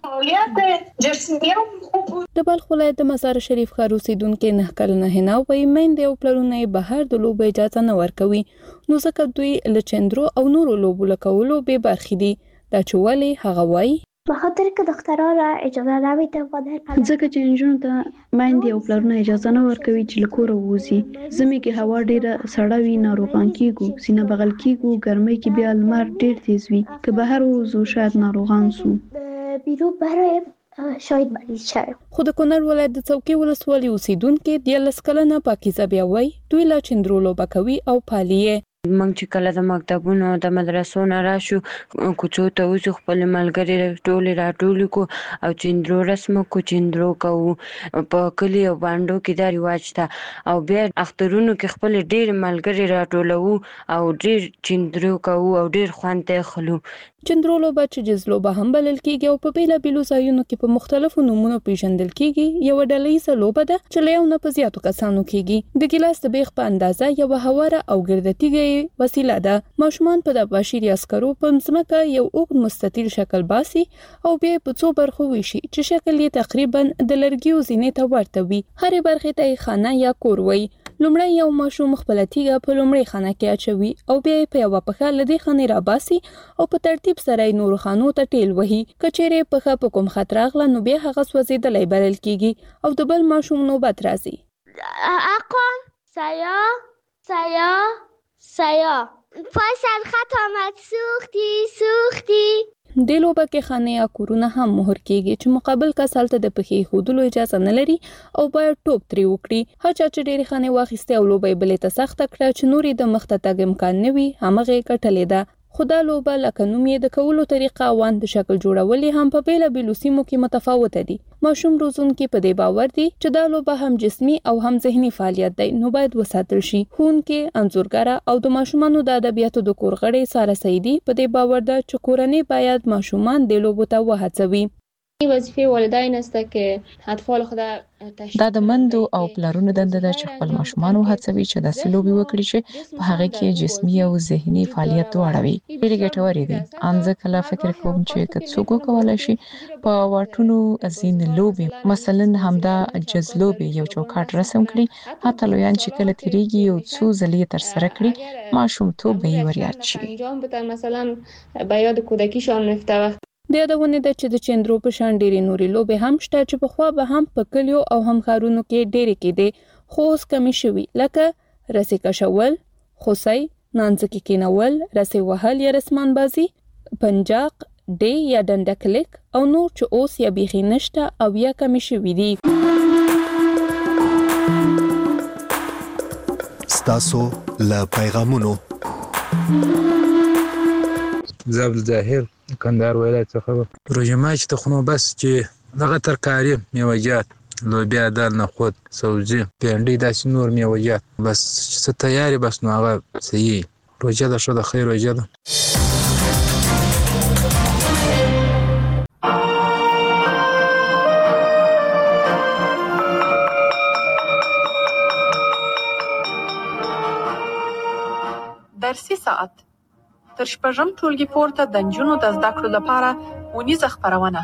د بلخ ولایت د مزار شریف ښار اوسیدونکي 9 کلنه حنا وایي میندې او پلرونه یې بهر د لوبو اجازه نه ورکوي، نو ځکه دوی له چندرو او نورو لوبو له کولو بې برخې دي. دا چې ولې هغه وایي بخاطر که دخترها را اجازه نمیده ځکه چې نجونو ته میندې او پلرونه اجازه نه ورکوي چې له کوره ووځي. ژمي کې هوا ډیره سړه وي، ناروغان کیږو، سینه بغل کیږو. ګرمۍ کې بیا لمر ډیر تیز وي، که بهر ووځو شاید ناروغان سو. بیرو برای شاید مریض شوم. خو د کونړ ولایت د څوکۍ ولسوالۍ اوسیدونکي 13 کلنه پاکیزه بیا وایي دوی لا چندرو لوبه کوي او پالي یې. موږ چې کله د مکتبونو د مدرسو نه راشو کوڅو ته وځو، خپل ملګري ټول راټول کو او چندرو رسم کو، چندرو کوو. په کلی او باندو کې دا رواج ته او بیا اخترونو کې خپل ډیر ملګري راټولو او ډیر چندرو کوو او ډیر خوند ته خلو. چندرو لوبه چې جزلوبه هم بلل کیږي او په بیلابیلو ځایونو کې په مختلفو نومونو پیژندل کیږي، یو ډلهییزه لوبه ده چې له یو نه په زیاتو کسانو کیږي. د ګیلاس د بیخ په اندازه یو هواره او ګردتیږي وسیله ده. ماشومان په د بشري عسکرو په ځمکه یو اوږد مستطیل شکل باسي او بیا په څو برخو ویشي چې شکل یې تقریبا د لرګیو زینې ته ورته وي. هرې برخې ته خانه یا کور وایي. لومړی یو ماشوم خپل تیږه په لومړۍ خانه کې اچوي او بیا یې په یوه پښه له دې خانې راباسي او په ترتیب سره یې نورو خانو ته ټیل وهي. که چیرې پښه په کوم خط راغله نو بیا هغه سوځېدلی بلل کیږي او د بل ماشوم نوبت راځي. اقام سیا پای خط آمد سوختی. د لوبه کې خانه یا کورونه هم مهر کیږي چې مقابل کس هلته د پښې ښودلو اجازه نه لري او باید ټوپ ترې وکړي. هر چا چې ډېرې خانې واخیستې او لوبه یې بلې ته سخته کړه چې نور یې د مخ ته تګ امکان نه وي، همغه یې ګټلې ده. خو دا لوبه لکه نوم یې د کولو طریقه او د شکل جوړول هم په بیلابیلو سیمو کې متفاوته دي. ماشوم روزونکي په دې باور دي چې دا لوبه هم جسمي او هم ذهني فعالیت دی، نو باید وساتل شي. ښوونکي، انځورګره او د ماشومانو د ادبیاتو د کور غړی ساره سعیدي په دې باور ده چې کورنۍ باید ماشومان د لوبو ته وهڅوي. وظیفه والدین است که اطفال خود دا د مندو او پلرونو دنده ده چې خپل ماشومان وهڅوي چې داسې لوبې وکړي چې په هغه کې جسمي او ذهني فعالیت دواړه وي. ډېرې ګټورې دي. ان زه کله فکر کوم چې که څوک وکولی شي په واټونو ځینې لوبې مثلا همدا جزلوبې یو چوکاټ رسم کړي، حتی لویان چې کله تیریږي یو څو ځلې یې ترسره کړي، ماشومتوب به یې وریاد شي. انجام بدن مثلا به یاد کودکیشان رفته وقت. د یادونې ده چې د چندرو په شان ډېرې نورې لوبې هم شته چې پخوا به هم په کلیو او هم ښارونو کې ډېرې کېدې، خو اوس کمې شوي، لکه رسۍ کشول، خوسۍ، نانځکې کېنول، رسۍ وهل یا رسمان بازي، پنجاق، ډي یا ډنډکلیک او نور چې اوس یا بیخي نشته او یا کمی شوي دي. ستاسو له پیغامونو زاب ظاهر کندهار ولایت څخه روژه ماچ ته خو بس چې دغه ترکاري میوه‌جات لوبیا دال نخود سبزي پنډي داسې نور میوه‌جات بس څه تیاری بس نو هغه صحیح روژه ده شو د خیر روژه ده. درسي ساعت تر شپږم ټولګي پورته د نجونو د زده کړو لپاره اونیزه خپرونه.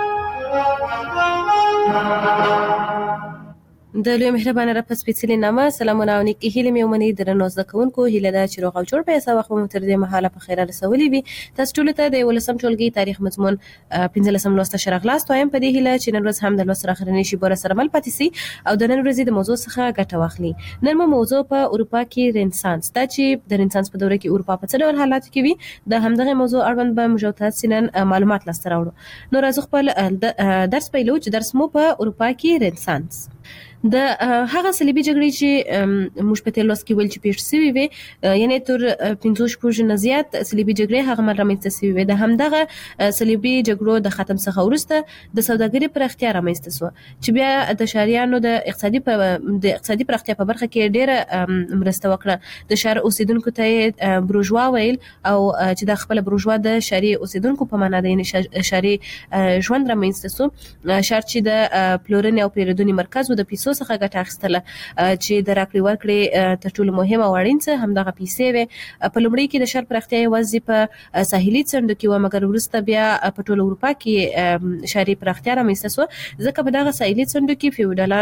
د لوی مهربانه رب سپېڅلي نامه سلامونه او نیکې هیلې مې ومنئ. درنو زده کوونکو هیله ده چې روغ او جوړ په یسه وخت مو تر دې مهاله په خیره رسولي وي. تاسو ټولو ته د 11 ټولګي تاریخ مضمون 15 لوست شرغلاست وایم په دې هیله چې نن ورځ هم د لوست اخرنۍ شی بوره سره مل پاتې سي او د نن ورځې د موضوع څخه ګټه واخلي. نن موضوع په اروپا کې رنسانس دا چې د رنسانس په دوره کې اروپا په څه ډول حالات کې وي د همدغه موضوع اړوند به موږ تاسو نن معلومات لاسته راوړو. نو راځو خپل درس پیلو چې درس مو په اروپا کې رنسانس د هغه صلیبي جګړې چې موږ په تلوس کې ویل چې پیښ شوې وي یعنی تر 15 شپږ نه زیات صلیبي جګړې هغه مل رامنځته شوې وي. د همدغه صلیبي جګړو د ختم څخه وروسته د سوداګرۍ پراختیا رامنځته شو چې بیا د شهریانو د اقتصادي پراختیا په برخه کې ډېره مرسته وکړه. د شهر اوسیدونکو ته بروژوا ویل او چې د خپل بروژوا د شهري اوسیدونکو په معنا د شهري ژوند رامنځته شو. شهر چې د پلورنې او پیرودنې مرکز و د پیسو څخه ګټه اخیستله چې د راکړې ورکړې تر ټولو مهمه او اړین څه همدغه پیسې وې. په لومړي کې د شهر پراختیا یوازې په ساحلي څنډو کې و مګر وروسته بیا په ټول اروپا کې شهري پراختیا رامنځته شوه ځکه په دغه ساحلي څنډو کې فیوډالان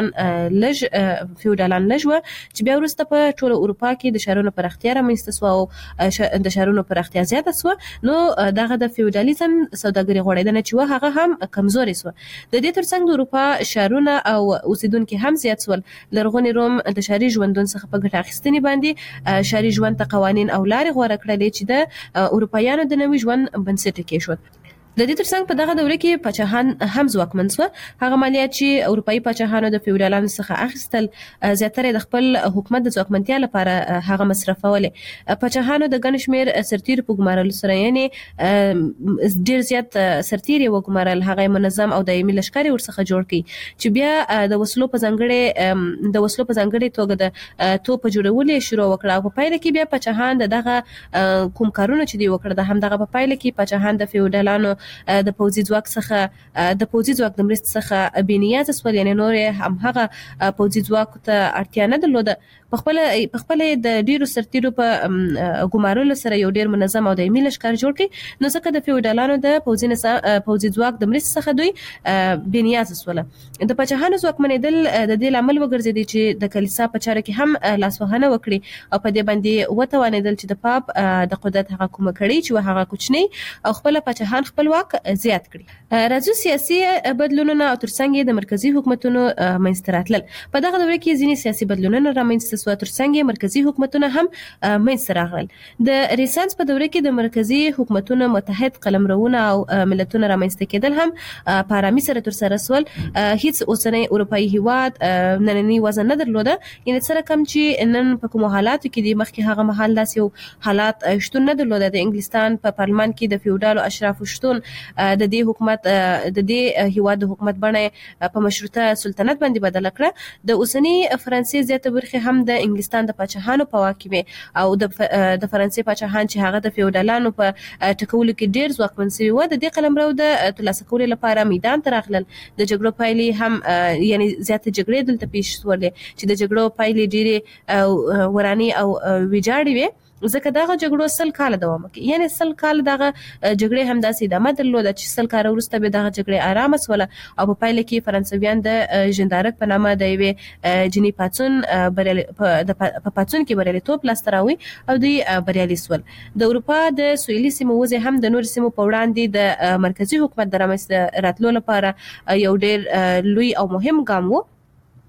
لږ و چې بیا وروسته په ټول اروپا کې د شهرونو پراختیا رامنځته شوه او د شهرونو پراختیا زیاته شوه. نو دغه د فیوډالیزم سوداګري غوړېدنه چې و هغه هم کمزوري شوه. د دې ترڅنګ د اروپا شهرونه او اوسیدونکو هم زیات سول. لرغونی روم د شهري ژوندون څخه په ګټه اخیستنې باندې شهري ژوند ته قوانین او لارې غوره کړلې چې د اروپایانو د نوي ژوند بنسټ کېښود. د دې ترڅنګ په دغه دوره کې پاچاهان هم ځواکمن شول. هغه مالیات چې اروپایي پاچاهانو د فیوډالانو څخه اخیستل زیاتره د خپل حکومت د ځواکمنتیا لپاره هغه مصرفولې. پاچاهانو د ګڼ شمېر سرتیرو په ګمارلو سره یعنی ډېر زیات سرتیري وګمارل هغه منظم او دایمي لښکرې ورڅخه جوړ کړي چې بیا د وسلو په ځانګړې توګه د توپ جوړولو شروع وکړه. په پایله کې بیا پاچاهان دغه کوم کارونه چې دی وکړه د همدغه په پایله کې پاچاهان د فیوډالانو د پوځي ځواک د مرستې څخه بېنیازه شول یعنی نور هم هغه پوځي ځواک ته اړتیا نه درلوده. په خپل د ډیرو سرتیرو په ګمارلو سره یو ډیر منظم او دایمي لښکر جوړ کړي. نو ځکه د فیوډالانو د پوځي ځواک د مرستې څخه دوی بېنیازه شول. د پاچاهانو ځواکمنېدل د دې لامل وګرځېدي چې د کلیسا په چارو کې هم لاسوهنه وکړي او په دې باندې وتوانېدل چې د پاپ د قدرت هغه کومه کړي چې هغه کوچنی او خپل پاچاهان خپلواک زیات کړي. راځو سیاسي بدلونونه او ترڅنګ د مرکزی حکومتونو منځته راتلل. په دغه دوره کې ځینې سیاسي بدلونونه رامنځته شول ترڅنګ مرکزی حکومتونه هم منځته راغلل. د رنسانس په دوره کې د مرکزی حکومتونو متحد قلمرونه او ملتونه رامنځته کېدل هم په آرامي سره ترسره شول. هیڅ اوسنی اروپایي هیواد نننی وزن نه درلوده یعنی سره کم چې نن په کوم حالاتو کې د مخکې هغه مهال داسې حالات شتون نه درلوده. د انګلستان په پارلمان کې د فیوډالو اشرافو شتون د دې هیواد د حکومت بڼه په مشروطه سلطنت باندې بدل کړه. د اوسنی فرانسې زیاته برخه هم د انګلستان د پاچاهانو په واک کې او د فرانسې پاچاهان چې هغه د فیوډالانو په ټکولو کې ډیر ځواکمن شوي و د دې قلمرو د ترلاسه کولو لپاره میدان ته راغلل. د جګړو پایلې هم یعنی زیاته جګړې دلته پیښ شولې چې د جګړو پایلې ډېرې ورانې او ویجاړې وې ځکه دغه جګړو 100 کال دوام وکړ. یعنی 100 کال دغه جګړې هم داسې ادامه درلوده چې 100 کال وروسته به دغه جګړې آرامه شوله او په پایله کې فرانسویان د ژندارک په نامه د یوې جني پاڅون په پاڅون کې بریالیتوب لاسته راوړي او دوی بریالي شول. د اروپا د سویلي سیمو وضع هم د نورو سیمو په وړاندې د مرکزی حکومت د رامنځته راتلو لپاره یو ډېر لوی او مهم ګام و.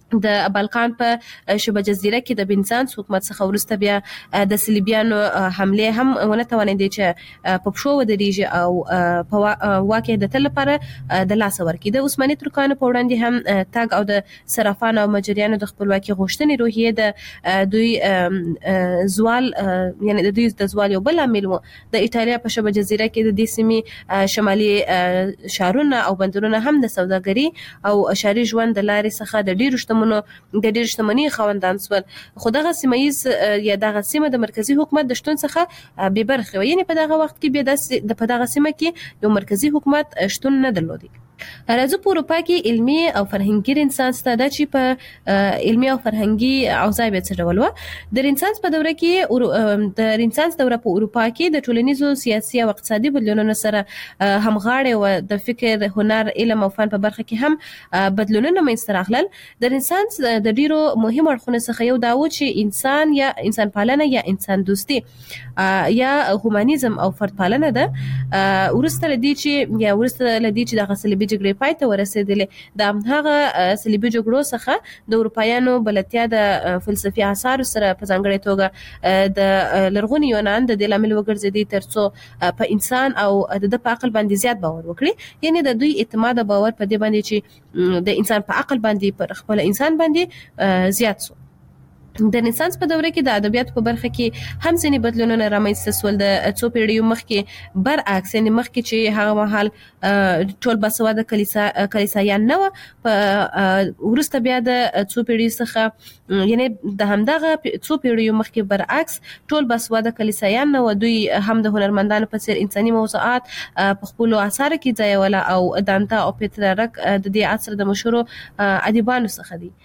د بالکان په شبه جزیره کې د بنزانس حکومت څخه وروسته بیا د صلیبیانو حمله هم ونه توانېدې چې په پښو ودرېږي او په واقع د تل لپاره د لاس ورکړي. د عثماني ترکانو په وړاندې هم تګ او د صرافانو او مجریانو د خپلواکي غوښتنې روحیه د دوی زوال یعنی د دوی د زوال یو بل عامل و. د ایتالیا په شبه جزیره کې د دې سیمې شمالي شهرونه او بندرونه هم د سوداګري او ښاري ژوند د لارې څخه د ډیرو د ډېر شتمنۍ خاوندان سول. خو دغه سیمایز یا دغه سیمه د مرکزی حکومت د شتون څخه بې برخې و. یعنی په دغه وخت کې بیا په دغه سیمه کې یو مرکزی حکومت شتون نه درلودي. راځو په اروپا کې علمي او فرهنګي رنسانس ته د چې په علمي او فرهنګي اوضاع به څه ډول و. د رنسانس په دوره کې د رنسانس دوره په اروپا کې د ټولنیزو سیاسي او اقتصادي بدلونونو سره همغاړې و. د فکر، هنر، علم او فن په برخه کې هم بدلونونه منځته راغلل. د رنسانس د ډیرو مهم اړخونو څخه یو دا و چې انسان یا انسان پالنه یا انسان دوستي یا هومانیزم او فرد پالنه ده. ورسته لدی چې د صلیبي جګړې پای ته ورسېدلې د هغه صلیبي جګړو څخه د اروپایانو بلدتیا د فلسفي آثارو سره په ځانګړې توګه د لرغوني یونان د دې لامل وګرځېدي ترڅو په انسان او د په عقل باندې زیات باور وکړي. یعنی د دوی اعتماد او باور په دې باندې چې د انسان په عقل باندې پر خپل انسان باندې زیات سو. د رنسانس په دوره کې د ادبیاتو په برخه کې هم ځینې بدلونونه رامنځته سول. د څو پیړیو مخکې برعکس یعنی مخکې چې هغه مهال ټول باسواده کلیسایان نه و، په وروسته بیا د څو پیړیو څخه یعنی د همدغه څو پیړیو مخکې برعکس ټول باسواده کلیسایان نه و. دوی هم د هنرمندانو په څیر انساني موضوعات په خپل اثارو کې ځایوله او دانته او پیترارک د دې عصر د مشهورو ادیبانو څخه دي.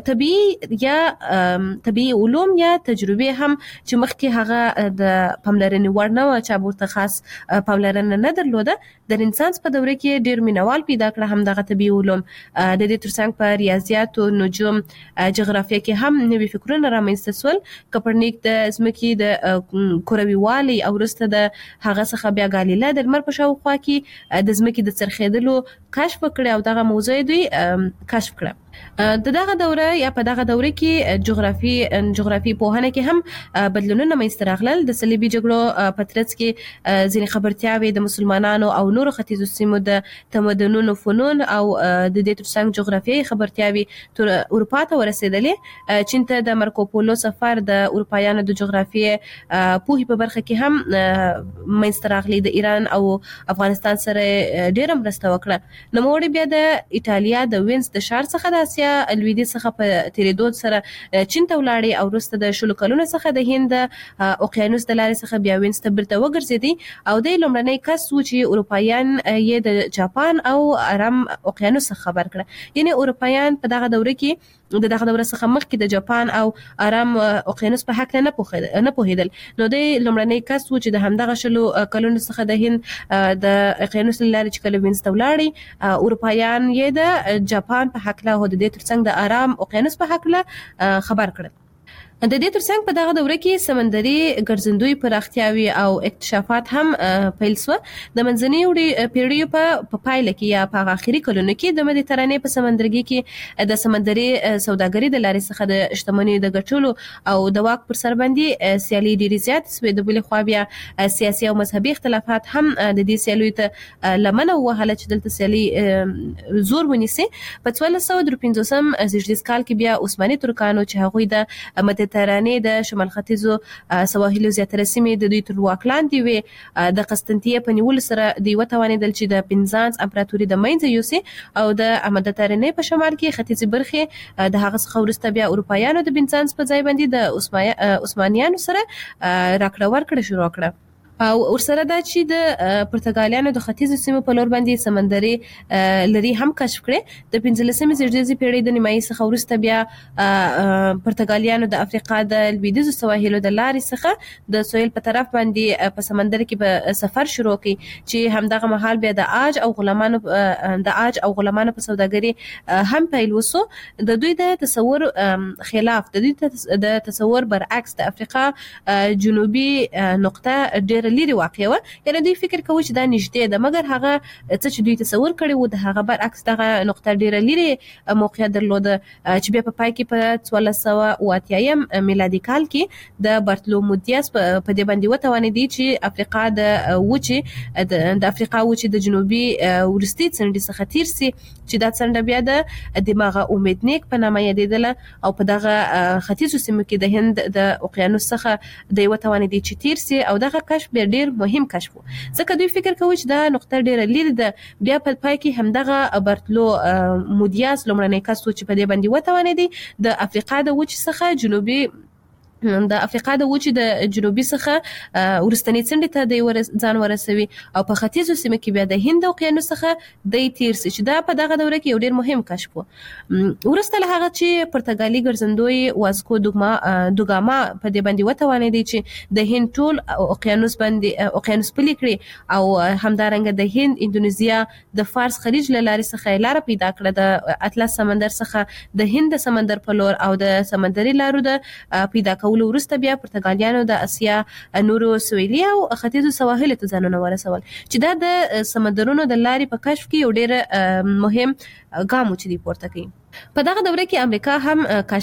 طبيعي علوم یا تجربه هم چې مخکې هغه د پاملرنې وړ نه و، چې ورته خاص پاملرنه نه درلوده. د رنسانس په دوره کې ډیر مینوال پیدا کړ هم دغه طبيعي علوم. د دې ترڅنګ په ریاضیاتو، نجوم، جغرافیه کې هم نوي فکرونه رامنځته سول. کپرنیک د ځمکې د کروي والي او وروسته د هغه څخه بیا ګالیله د لمر په شاوخوا کې د ځمکې د څرخېدلو کشف کړ او دغه موضوع دوی کشف کړ. د دغه دوره یا په دغه دوره کې جغرافي پوهنه کې هم بدلونونه منځته راغلل. د صلیبي جګړو په ترڅ کې ځینې خبرتیاوې د مسلمانانو او نورو ختیځو سیمو د تمدنونو فنون او د دې ترڅنګ جغرافیایي خبرتیاوې تر اروپا ته ورسېدلې. چین ته د مارکوپولو سفر د اروپایانو د جغرافیې پوهې په برخه کې هم منځته راغلی. د ایران او افغانستان سره ډېره مرسته وکړه. نوموړي بیا د ایټالیا د وینز د ښار څخه د اسیا لویدیځ څخه په تیریدو سره چین ته ولاړې او وروسته د شلو کلونو څخه د هند اوقیانوس د لارې څخه بیا وینز ته بیرته وګرځېدی او د لومړنی کس و چې اروپایان یې د جاپان او ارام اوقیانوس څخه خبر کړه. یعنی اروپایان په دغه دوره کې د دغه دوره څخه مخکې د جاپان او ارام اوقیانوس په حق نه پوهېدل. نو د لومړنی کس و چې د همدغه شلو کلونو څخه د هند د اوقیانوس لارې چې کله وینز ته ولاړې، اروپایان یې د جاپان په حق له د دې ترڅنګ د ارام اوقیانوس په حق له خبر کړل. د دې ترڅنګ په دغه دوره کې سمندري ګرځندوی پراختیاوي او اکتشافات هم پیل شو. د منځنۍ پیړیو په پایله کې یا په اخري کلونو کې د مدیترانې په سمندرګي کې د سمندري سوداګرۍ د لارې څخه د شتمنۍ د ګټلو او د واک پر سر باندې سیالي ډېرې زیاتې شوې. د بلې خوا بیا سیاسي او مذهبي اختلافات هم د دې سیالیو ته لمنه ووهله چې دلته سیالي زور ونیسي. په 1453 زیږدیز کال کې بیا عثماني ترکانو چې هغوی د مدیترانې د شمال ختیځو سواحلو زیاتره سیمې د دوی تر واک لاندې وې. د قسطنطنیه په نیولو سره دوی وتوانېدل چې د بنزانس امپراتوري د منځه یوسي او د مدیترانې په شمال کې ختیځې برخې د هغه څخه وروسته بیا اروپایانو د بنزانس په ځای باندې د عثمانیانو سره راکړه ورکړه شروع کړه. او ورسره دا چې د پرتګالیانو د ختیځو سیمو په لور باندې سمندري لري هم کشف کړي. د 15مې زیږدیزې پیړۍ د نیمایي څخه وروسته بیا پرتګالیانو د افریقا د لویدیځو سواحلو د لارې څخه د سویل په طرف باندې په سمندر کې به سفر شروع کړي چې همدغه مهال بیا د عاج او غلامانو په سوداګري هم پیل وسو. د دوی د تصور خلاف د دوی د تصور برعکس د افریقا جنوبي نقطه ډېر ډېر لري واقع و، یعنی دوی فکر کوي چې دا نږدې ده، مګر هغه څه چې دوی تصور کړی و د هغه برعکس دغه نقطه ډېره لري موقعیت درلوده، چې بیا په پای کې په 1480 میلادي کال کې د بارتلومو دیاس په دې باندې وتوانېدی چې افریقا د افریقا وچې د جنوبي ورستي څنډې څخه تیر سي، چې دا څنډه بیا د دماغه امیدنیک په نامه یادېدله او په دغه ختیځو سیمو کې د هند د اقیانوس څخه د یوه توانېدی چې تیر سي، او دغه کشف بیا ډېر مهم کشف و، ځکه دوی فکر کوي چې دا نقطه ډېره لرې ده. بیا په پای کې همدغه بارتلو مودیاس لومړنی کس و چې په دې باندې وتوانېدی د افریقا د وچې څخه جنوبي څخه ورستنی څنډې ته د ځان ورسوي او په ختیځو سیمه کې بیا د هند اقیانوس څخه د تیر سي، چې دا په دغه دوره کې یو ډېر مهم کشف و. وروسته له هغه چې پرتګالي ګرځندوی واسکو دوګاما په دې باندې وتوانېدی چې د هند ټول اقیانوس پلي کړي، او همدارنګه د هند اندونیزیا د فارس خلیج له لارې څخه لاره پیدا کړه د اطلس سمندر څخه د هند سمندر په لور او د سمندري لارو د پیدا کولو وروسته بیا پرتګالیانو د اسیا نورو سویلي او ختیځو سواحلو ته ځانونه ورسول، چې دا د سمندرونو د لارې په کشف کې یو ډېر مهم ګام و چې دوی پورته کوي. په دغه دوره کې امریکا هم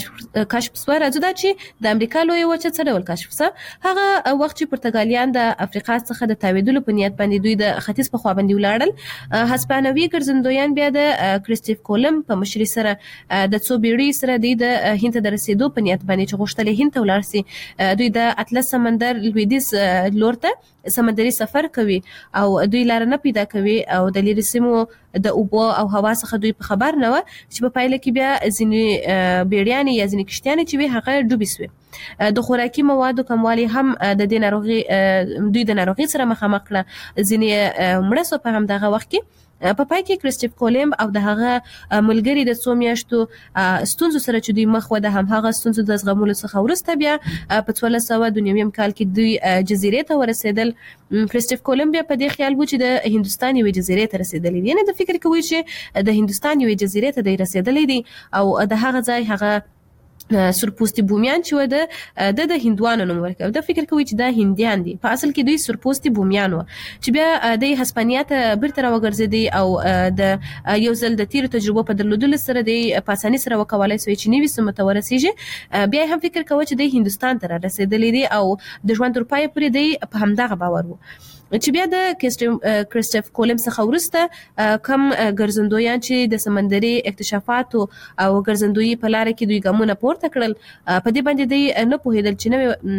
کشف سوه. راځو دا چې د امریکا لویه وچه څه ډول کشف سوه. هغه وخت چې پرتګالیان د افریقا څخه د تاوېدلو په نیت باندې دوی د ختیځ په خوا باندې ولاړل، هسپانوي ګرځندویان بیا د کریسټوف کولمب په مشرۍ سره د څو بیړیو سره دوی د هند ته د رسېدو په نیت باندې چې غوښتل هند ته ولاړ سي، دوی د اطلس سمندر لویدیځ لور ته سمندري سفر کوي او دوی لار نه پیدا کوي، او د لرې سیمو د اوبو او هوا څخه دوی په خبر نه و، چې په پایله کې بیا ځینې بیړیانې یا ځینې کشتیانې چې وي هغه ډوبې سوې. د خوراکي موادو کموالی هم د دې دوی د ناروغۍ سره مخامخ کړه، ځینې مړه سوه په همدغه وخت کې. په پای کې کریسټوف کولمب او د هغه ملګري د څو میاشتو ستونزو سره چې دوی مخ و، د همهغه ستونزو د زغملو څخه وروسته بیا په 1492 کال کې دوی جزیرې ته ورسېدل. کریسټوف کولمب بیا په دې خیال و چې د هندوستان یوې جزیرې ته رسېدلی دی، یعنې د فکر کوي چې د هندوستان یوې جزیرې ته دی رسېدلی دی، او د هغه ځای هغه سرپوستي بومیان چې و د هندوانو نوم ورکړ. د فکر کوي چې دا هندیان دي، په اصل کې دوی سرپوستي بومیان و، چې بیا د هسپانیا ته بیرته راوګرځېدی او د یو ځل د تیرو تجربو په درلودلو سره د په اسانۍ سره وکولای سوی چې نوي سیمو ته ورسېږي. بیا هم فکر کوي چې د هندوستان ته رارسېدلی دی او د ژوند تر پایه پورې دی په همدغه باور و. چې بیا د کریسټوف کولمب څخه وروسته کم ګرځندویان چې د سمندري اکتشافاتو او ګرځندویي په لاره کې دوی ګامونه پورته کړل، په دې باندې دوی نه پوهېدل چې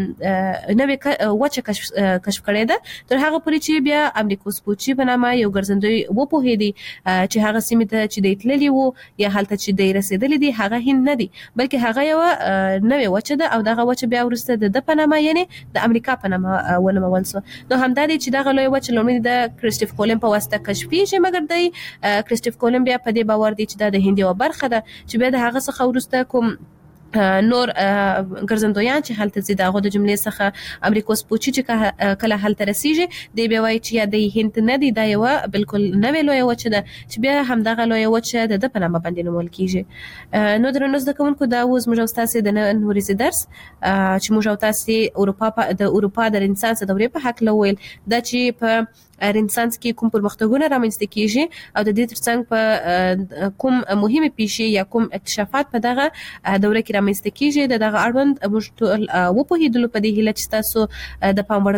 نوې وچه کشف کړې ده، تر هغه پورې چې بیا امریکوس پوچي په نامه یو ګرځندوی وپوهېدی چې هغه سیمې ته چې دی تللی و یا هلته چې دی رسېدلی دی هغه هند نه دی، بلکې هغه یوه نوې وچه ده، او دغه وچه بیا وروسته د ده په نامه یعنې د امریکا په نامه ونومول سوه. نو همدا دی چې دغه لویه وچه لومړی د کریسټوف کولمب په واسطه کشفیږي، مګر دی کریسټوف کولمب بیا په دې باور دی چې دا د هند یوه برخه ده، چې بیا د هغه څخه وروسته کوم نور ګرځندویان چې هلته ځي د هغو د جملې څخه امریکوس پوچي چې کله هلته رسیږي دی بیا وایي چې یا د هند نه دی، دا یوه بالکل نوې لویه وچه ده چې بیا همدغه لویه وچه د ده په نامه باندې نومول کیږي. نو درنو زده کوونکو، دا اوس موږ او ستاسې د نن ورځې درس چې موږ او تاسې د اروپا د رنسانس دورې په هکله وویل، دا چې په رنسانس کې کوم پرمختګونه رامنځته کیږي او د دې ترڅنګ په کوم مهمه پیښې یا کوم اکتشافات په دغه دوره کې رامنځته کیږي، دغه اړوند موږ ټول وپوهېدلو په دې هیله چې تاسو د پام وړ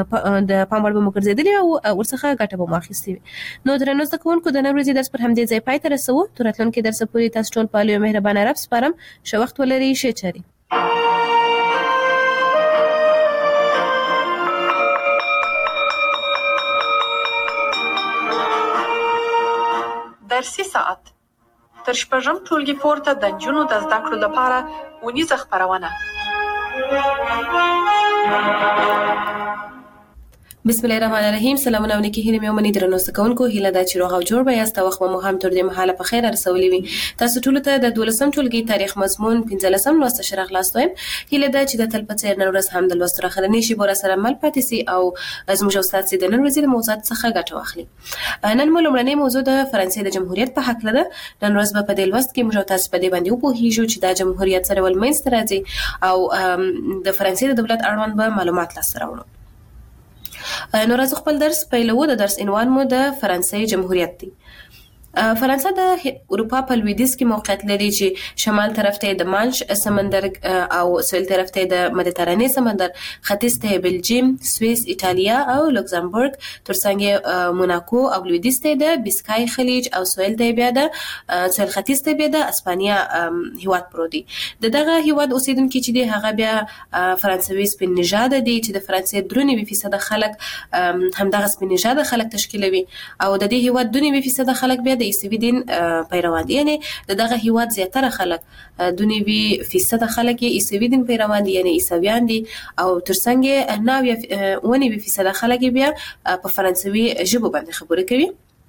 به مو ګرځېدلي او ورڅخه ګټه به مو اخیستې وي. نو درنو زده کوونکو، د نن ورځې درس پر همدې ځای پای ته رسوو. تر راتلونکي درسه پورې تاسو ټول په لوی مهربانه رب سپارم. ښه وخت ولرئ، ښې چارې. درسي ساعت تر شپږم ټولګي پورته د نجونو د زده کړو لپاره ونیزه خپرونه. بسم الله الرحمن الرحیم. سلامونه او نیکی هیله مې ومنئ درنو زده کوونکو. هیله ده چې روغ او جوړ به یاست او وخت مو هم تر دې مهاله په خیر رسولی وي. تاسو ټولو ته د 12م ټولګي تاریخ مضمون 15م لوست ښه راغلاست وایم. هیله ده چې د تل په څیر نن ورځ هم د لوست راخرنې شي بور سره مل پاتې سي او زموږ استاد سي د نن ورځې د موضوعات څخه ګټه واخلي. نن مو لومړنۍ موضوع د فرانسې د جمهوریت په حق ده. نن ورځ په دې لوست کې موږ تاسو په دې باندې وپوهیږو چې دا جمهوریت سره ول منځ راځي او د فرانسې د دولت اړوند به معلومات لاسته راوړو. نو راځو خپل درس پیلوو. د درس عنوان مو د فرانسې جمهوریت دی. فرانسه د اروپا په لویدیځ کې موقعیت لري چې شمال طرف ته د مانش سمندر او سویل طرف ته د مدیترانې سمندر، ختیځ ته بلجیم، سویس، ایټالیا او لوکزامبورګ، ترڅنګ موناکو او لویدیځ ته د بیسکای خلیج او سویل ته بیا د سویل ختیځ ته بیا د اسپانیا هیواد پروت دی. دغه هیواد اوسیدونکو چې دی هغه بیا فرانسوي سپین نژاد دي چې د فرانسې 93% خلک همدغه سپین نژاد خلک تشکیلوي او د دې هیواد 92% خلک بیا د عیسوي دین پیروان دي. یعنی دغه هیواد زیاتره خلک 92% خلک عیسوي دین پیروان دي، یعنی عیسویان دي او ترڅنګ 99% خلک بیا په فرانسوي ژبه باندې خبرې کوي.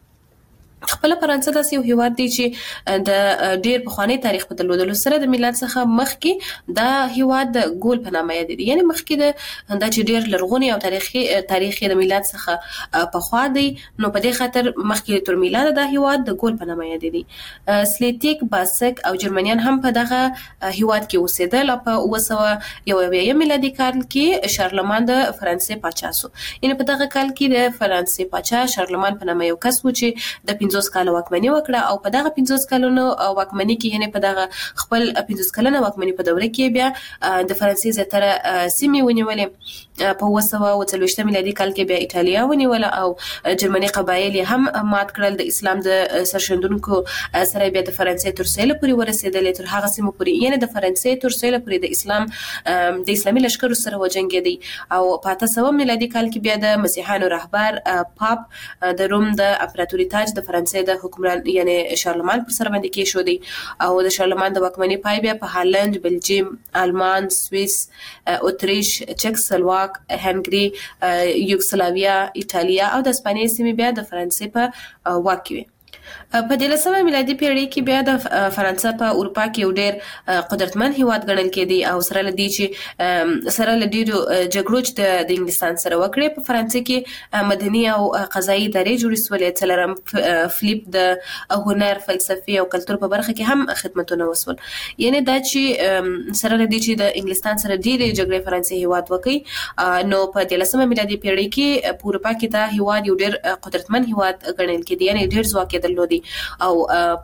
خپل فرانسه داسې یو هیواد دی چې د ډیر پخوانی تاریخ په درلودلو سره د میلاد څخه مخکې دا هیواد د ګول په نامه یادېږي. یعنی مخکې د چې ډیر لرغونی او تاریخي د میلاد څخه پخوا دی، نو په دې خاطر مخکې تر میلاد دا هیواد د ګول په نامه یادېږي. سلیتیک، باسک او جرمنیان هم په دغه هیواد کې اوسېدل. په 901 میلادي کال کې شارلمان د فرانسې پاچا شو. یعنی په دغه کال کې د فرانسې پاچا شارلمان په نامه یو کس و چې د 50 کاله واکمني وکړه او په دغه 50 کلونو واکمني کې یعنی په دغه خپل 50 کلنه واکمني په دوره کې بیا د فرانسې زیاتره سیمې ونیولې. په 923 میلادي کال کې بیا ایټالیا ونیوله او جرمني قبایل هم مات کړل. د اسلام د سرشندونکو سره بیا د فرانسې تر سیله پورې ورسېدل، تر هغه سیمه پورې یعنی د فرانسې تر سیله پورې د اسلام د اسلامي لشکرو سره وجنګېدي او په 800 میلادي کال کې بیا د مسیحیانو رهبر پاپ د روم د امپراتوري تاج د فرانسې د حکمران یعنی شارلمان پر سر باندې کې شو دی او د شارلمان د واکمنۍ پای بیا په هالند، بلجیم، آلمان، سویس، اتریش، چک سلواک، هنګري، یوګسلاویا، ایټالیا او د اسپانیې سیمې بیا د فرانسې په واک کې وي. په 13 میلادي پیړۍ کې بیا د فرانسه په اروپا کې یو ډېر قدرتمن هیواد ګڼل کېدی او سره لدی چې سره لډیرو جګړو چې د انګلستان سره وکړې. په فرانسه کې مدني او قضایي ادارې جوړې شولې. څلورم فلیپ د هنر، فلسفي او کلتور په برخه کې هم خدمتونه وسول. یعنی دا چې سره لدی چې د انګلستان سره ډېرې جګړې فرانسې هیواد وکړي، نو په 13 میلادي پیړۍ کې په اروپا کې دا هیواد یو ډېر قدرتمن هیواد ګڼل کېدی، یعنی ډېر ځواک یې درلودي او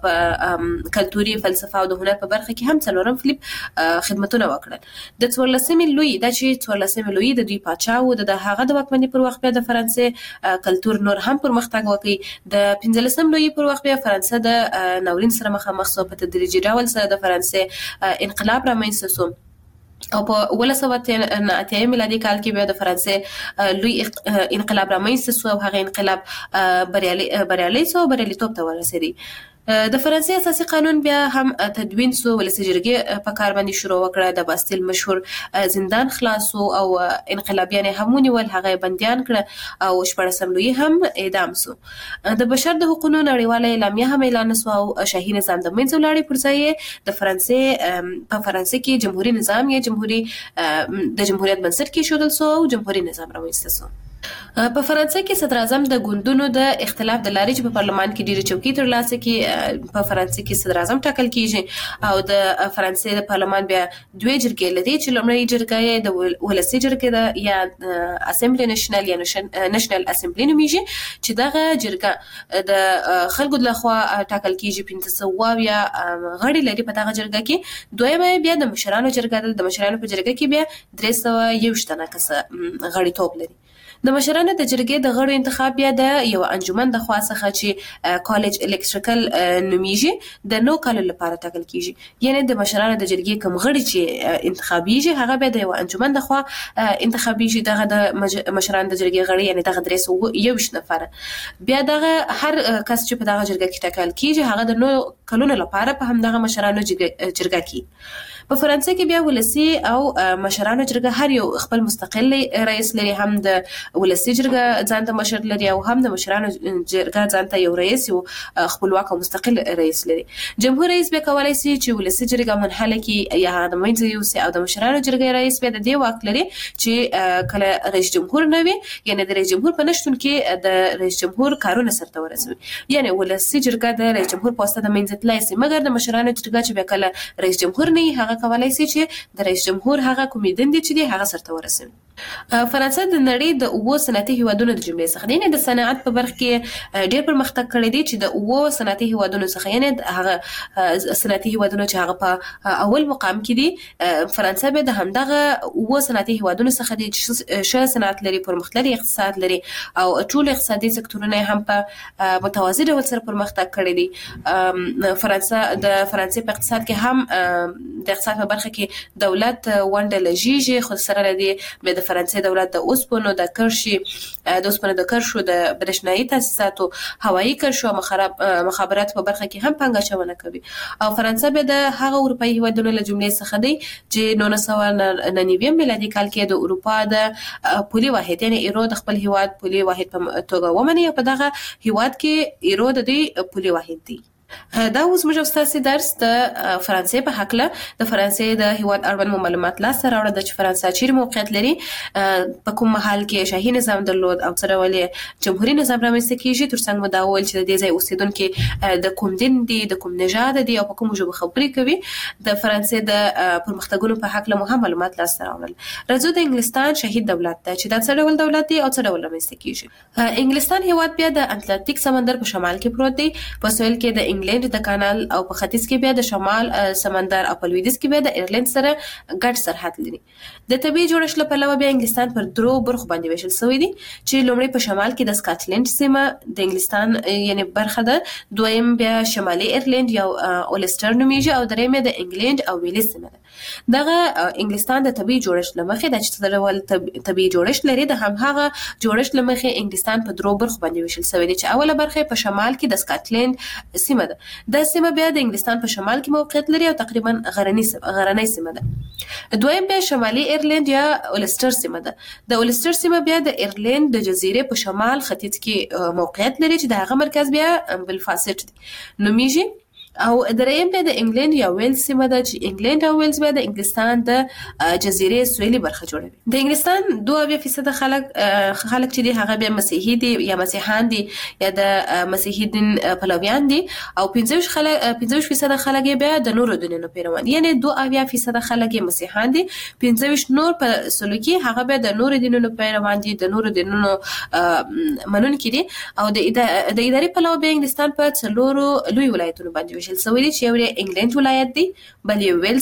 په کلتوري، فلسفه او د هنر په برخه کې هم څلورم فلیپ خدمتونه وکړل. د 14 لوی دا چې 14 لوی د دوی پاچا و، د هغه د واکمنۍ پر وخت بیا د فرانسې کلتور نور هم پرمختګ وکړي. د 15 لوی پر وخت بیا فرانسه د ناورین سره مخامخ شو. په تدریجي ډول سره د فرانسې انقلاب رامنځته شو او په 1908 میلادي کال کې بیا د فرانسې لوی انقلاب رامنځته شو او هغه انقلاب بریالي شو، بریالیتوب ته ورسېدی. د فرانسې اساسي قانون بیا هم تدوین سو، ولسی جرګې په کار باندې شروع وکړه. د باستیل مشهور زندان خلاصو او انقلابیان هم ونیول، هغه بندیان کړه او 14 لوی هم اعدام سو. د بشر د حقوقو نړیواله اعلامیه هم اعلان سو او شاهي نظام د منځ ولاړې پر ځای د فرانسې کې جمهوریت نظام یا د جمهوریت بنسټ کې شودل سو او جمهوریت نظام رامنځته سو. په فرانسې کې صدر اعظم د ګوندونو د اختلاف د لارې چې په پارلمان کې ډېری چوکۍ ترلاسه کړي، په فرانسې کې صدر اعظم ټاکل کیږي او د فرانسې د پارلمان بیا دوه جرګې لري چې لومړی جرګه یې د ولسي جرګې ده یا اسمبلی نېشنل یا نېشنل اسمبلی نومیږي، چې دغه جرګه د خلکو د لخوا ټاکل کیږي. 1500 یا غړي لري په دغه جرګه کې. دویمه بیا د مشرانو جرګه ده. د مشرانو په جرګه کې بیا 321 تنه کس غړي توپ لري. د مشرانو د جرګې د غړو انتخاب بیا د یو انجمن د خوا څخه چې کالج الکتریکل نومیږي د 9 کالو لپاره ټاکل کیږي. یعنی د مشرانو د جرګې کوم غړي چې انتخابیږي هغه بیا د یو انجمن د خوا انتخابیږي. دغه د مشرانو د جرګې غړي یعنی دغه 321 نفر بیا دغه هر کس چې په دغه جرګه کې ټاکل کیږي هغه د 9 کلونو لپاره په همدغه مشرانو جرګه کې. په فرانسې کې بیا ولسی او مشرانو جرګه هر یو خپل مستقل رئیس لري، هم د ولسی جرګه ځانته مشر لري او هم د مشرانو جرګه ځانته یو رئیس او خپلواک او مستقل رئیس لري. جمهور رئیس به کولای شي چې ولسی جرګه منحله کړي یا د منځ یو سي او د مشرانو جرګې رئیس به د دې واک لري چې کله رئیس جمهور نه وي، یعنی د رئیس جمهور په نشتون کې د رئیس جمهور کارونه سرته ورسوي. یعنی ولسی جرګه د رئیس جمهور پوسټ د منځ تلای شي، مګر د مشرانو جرګه چې به کله رئیس جمهور نه هغه هغه کولای شي چې د رئیس جمهور هغه کومې دندې چې دی هغه سرته ورسوي. فرانسه د نړۍ د 9 صنعتي هیوادونو د جملې څخه دی، د صنعت په برخه کې ډېر پرمختګ کړی دی چې د 9 صنعتي هیوادونو څخه یعنی هغه صنعتي هیوادونو چې هغه په اول مقام کې دي، فرانسه به د همدغه 9 صنعتي هیوادونو څخه دی چې ښه صنعت لري، پرمختللي اقتصاد لري او ټول اقتصادي سکتورونه هم په متوازی ډول سره پرمختګ کړی دي. فرانسه د فرانسې په اقتصاد کې هم د اقتصاد په برخه کې دولت ونډه لږیږي، خو سره لري د فرانسې دولت د اوسپنو د کرښو د برېښنایي تاسیساتو، هوایي کرښو او مخابرات په برخه کې هم پانګه اچونه کوي. او فرانسه به د هغه اروپایي هیوادونو له جملې څخه دی چې 1999 میلادي کال کې د اروپا د پولي واحد یعنی ایرو د خپل هیواد پولي واحد په توګه ومني او په دغه هیواد کې ایرو د دې پولي واحد دی. دا اوس موږ تاسو درس د فرانسې په حق له د فرانسې د هیواد اړوند معلومات لاسته راوړل د فرانسې چیرې موقعیت لري، په کوم محل کې شاهي نظام درلود او سره ولې جمهوریت نظام رامنځته کیږي، ترڅنګ مو دا ویل چې د دې ځای اوسیدونکو د کوم دین دي، د کوم نژاد دي او په کوم ژبه خبرې کوي. د فرانسې د پرمختګونو په حق له مهم معلومات لاسته راوړل. راځو د انګلستان شهید دولت ته چې دا څه ډول دولت دی او څه ډول رامنځته کیږي. انګلستان هیواد بیا د اتلانتیک سمندر په شمال کې پروت دی، په سویل کې د انګلند د کانال او په ختیځ کې بیا د شمال سمندر او په لویدیځ کې بیا د ایرلند سره ګډ سرحد لري. د طبيعي جوړښت له پلوه بیا انګلستان پر درو برخو باندې ویشل شوی دی چې لومړی په شمال کې د سکاټلند سیمه د انګلستان یعنی برخه ده، دویم بیا شمالي ایرلند یا اولسټر نومیږي او دریم د انګلند او ویلز سیمه ده. دغه انګلستان د طبيعي جوړښت لمخې د چې ډول طبيعي جوړښت لري، د همغه جوړښت لمخې انګلستان په درو برخو باندې ویشل شوی دی چې اوله برخه په شمال کې د سکاټلند سیمه ده. دا سیمه بیا د انګلستان په شمال کې موقعیت لري او تقریبا غرنۍ سیمه ده. دویم بیا شمالي ایرلند یا اولسټر سیمه ده. د اولسټر سیمه بیا د ایرلند د جزیرې په شمال ختیځ کې موقعیت لري چې د هغه مرکز بیا بلفاسټ نومیږي. او دریم بیا د انګلند یا ویلز سیمه ده چې انګلند او ویلز بیا د انګلستان د جزیرې سویلي برخه جوړوي. د انګلستان 2% خلک چې دي هغه بیا مسیحي دي یا مسیحیان دي یا د مسیحي دین پلویان دي او 25% خلک بیا د نورو دینونو پیروان، یعنی 2% خلک مسیحیان دي، 25 نور په سلوکي هغه بیا د نورو دینونو پیروان دي، د نورو دینونو منونکي دي. او د اداري پلوه بیا انګلستان په څلورو لوی ولایتونو باندې سوي دي چې یو انګلند ولایت دی، بل یو ویلز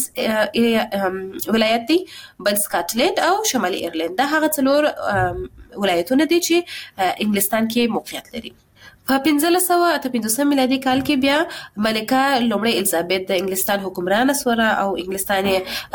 ولایت دی، بل سکاټلند او شمالي ایرلند. دا هغه څلور ولایتونه دي چې انګلستان کې موقعیت لري. په 1558 میلادي کال کې بیا ملکه لومړی الیزابت د انګلستان حکمرانه سوره او انګلستان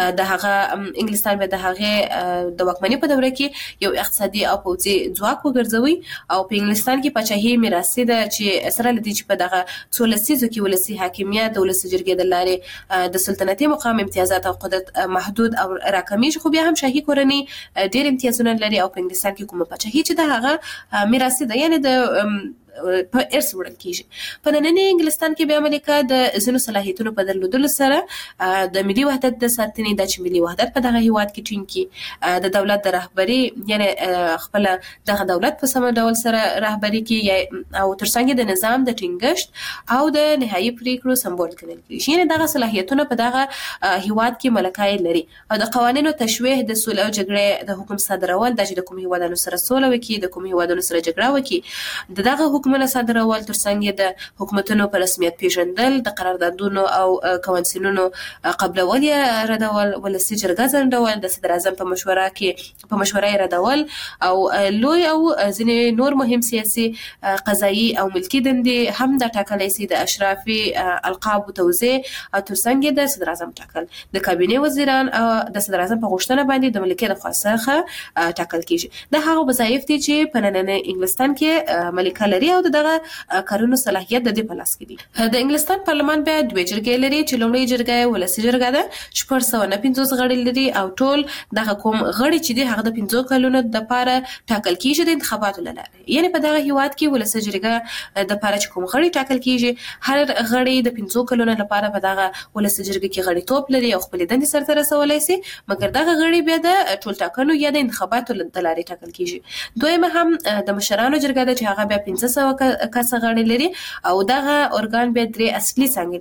به د هغه د واکمنۍ په دوره کې یو اقتصادي او پوځي ځواک وګرځوي او په انګلستان کې پاچاهي میراثي ده چې سره لدی چې په دغه 14 کې ولسی حاکمیت د ولسی جرګې د لارې د سلطنتي مقام امتیازات او قدرت محدود او راکمیږي، خو بیا هم شاهي کورنۍ ډېر امتیازونه لري او په انګلستان کې کومه پاچاهي چې د هغه میراثي ده یعنی د په ارث وړل کیږي. په نننی انګلستان کې بیا ملکه د ځینو صلاحیتونو په درلودلو سره د ملي وحدت د ساتنې د چې ملي وحدت په دغه هیواد کې ټینګي، د دولت د رهبری یعنی خپل دغه دولت په سم ډول سره رهبری کوي او ترڅنګ د نظام د ټینګښت او د نهایی پریکړو سمبول ګڼل کیږي. یعنی دغه صلاحیتونه په دغه هیواد کې ملکای لري او د قوانینو تشویه د سولې او جګړې د حکم صادرول د چې د کوم هیوادونو سره سوله وکړي، د کوم هیوادونو سره جګړه وکړي، دغه حکومت صادرول ترڅنګ د حکومتونو په رسمیت پیژندل، د قراردادونو او کونسلونو قبلول یا ردول، ولسی جرګه ځنډول، د صدر اعظم په مشوره ردول او لوی او ځینې نور مهم سیاسي قضایي او ملکی دندې هم د ټاکلې سي د اشرافي القاب او توزیع او ترڅنګ د صدر اعظم ټاکل، د کابینه وزیران او د صدر اعظم په غوښتنه باندې د ملکیت خاصه ټاکل کیږي. د هغه وظایف دي چې په نننی انګلستان کې ملکه لري او دغه کارونو صلاحیت د دې په لاس کې دي. د انګلستان پارلمان بیا دوه جرګې لري چې لومړی جرګه ولسی جرګه ده چې 450 غړي لري او ټول دغه کوم غړي چې دي هغه د 15 کلونو د لپاره ټاکل کیږي د انتخاباتو لاره. یعنی په دغه هیواد کې ولسی جرګه د لپاره چې کوم غړي ټاکل کیږي هر غړي د 15 کلونو لپاره په دغه ولسی جرګه کې غړي توپ لري او خپل دندې سرته رسولای شي، مګر دغه غړي بیا د ټول ټاکنو یا د انتخاباتو لاره ټاکل کیږي. دویمه هم د مشرانو جرګه ده چې هغه بیا 500 کس غړي لري او دغه ارګان به درې اصلي څنګه لري.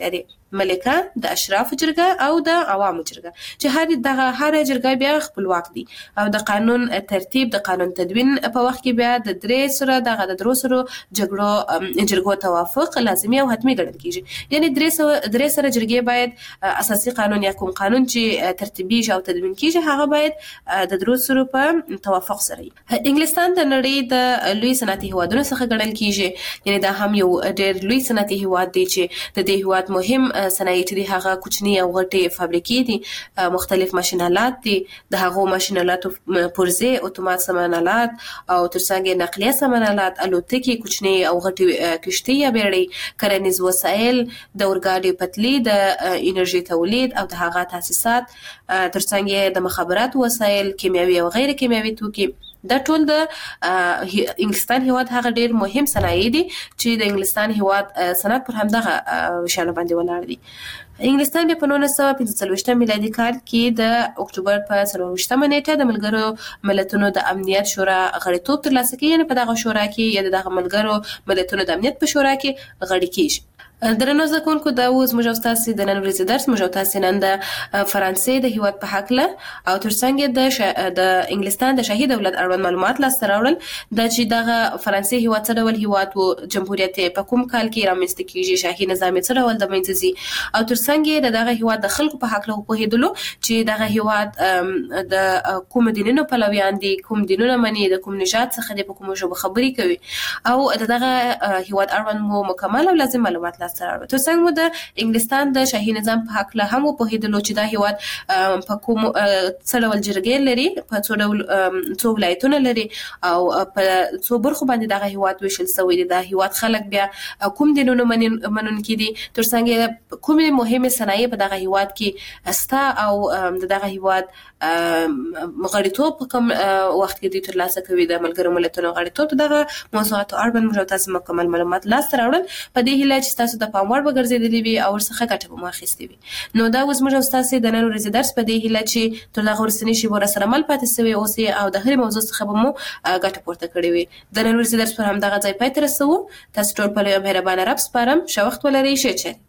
ملکه، د اشراف جرګه او د عوامو جرګه چې هر جرګه بیا خپلواک دي او د قانون ترتیب د قانون تدوین په وخت کې بیا د درې سره جرګو توافق لازمي او حتمي ګڼل کیږي. یعنی درې سره جرګې باید اساسي قانون یا کوم قانون چې ترتیبي او تدوین کیږي هغه باید د درو سره په توافق سره وي. انګلستان د نړۍ د لوی صنعتي هیوادونو څخه ګڼل کیږي. یعنی دا هم یو ډېر لوی صنعتي هیواد دی چې د دې هیواد مهم صنایع دي هغه کوچني او غټي فابریکې دي، مختلف ماشینالات دي، د هغو ماشینالاتو پرزې اتومات سامانالات او ترڅنګ نقلیه سامانالات، الوتکې، کوچني او غټي کشتۍ یا بیړۍ، کرنیز وسایل، د اورګاډي پټلۍ، د انرژي تولید او د هغه تاسیسات، ترڅنګ د مخابراتو وسایل، کیمیاوي او غیر کیمیاوي توکي. دا ټول د انګلستان هیواد هغه ډیر مهم صنایع دي چې د انګلستان هیواد صنعت پر همدغه شان باندې ولاړ دي. انګلستان بیا په 1945 میلادي کال کې د اکتوبر په 24 نیټه د ملګرو ملتونو د امنیت شورا غړیتوب ترلاسه کوي. یعنی په دغه شورا کې یا دغه ملګرو ملتونو د امنیت په شورا کې غړي کیږي. درنو زده کوونکو دا اوس موږ تاسو د نن ورځې درس موږ تاسو نن د فرانسې د هیواد په حق له او ترڅنګ د انګلستان د شاهي دولت اړوند معلومات لاسته راوړل د چې دغه فرانسې هیواد څه ډول هیواد او جمهوریت په کوم کال کې رامنځته کیږي، شاهي نظام څه ډول د منځي او ترڅنګ دغه هیواد د خلکو په حق له په هیدلو چې دغه هیواد د کوم دینونو پلویان دي، کوم دینونه مني، د کوم نژاد څخه د کوم ژبه خبري کوي او دغه هیواد اړوند مو مکمل او لازم معلومات ترڅنګ مو د انګلستان د شاهي نظام په حق له هم په هیدلو چې دا هیواد په کوم څه ډول جرګې لري، په څو ډول څو ولایتونه لري او په څو برخو باندې دغه هیواد ویشل شوی دی. دا هیواد خلک بیا کوم دینونو منونکي دي، ترڅنګ کومې مهمه صنایع په دغه هیواد کې استا او دغه هیواد غړیتوب په کوم وخت کې د ترلاسه کوي د ملګرو ملتونو غړیتوب. دغه موضوعات اړوند موږ تاسو مکمل معلومات لاسته راوړل په دې هیله چې تاسو د پام وړ وګرځېدلې وي او ورڅخه ګټه به مو اخیستې وي. نو دا اوس موږ تاسو د نن ورځې درس په دې هیله چې تر دغه وروستني شیبو سره مل پاتې سوي اوسئ او د هرې موضوع څخه به مو ګټه پورته کړې وي. د نن ورځې درس پر همدغه ځای پای ته رسوو. تاسو ټول په لوی مهربانه رب سپارم. ښه وخت ولرئ. ښه چل.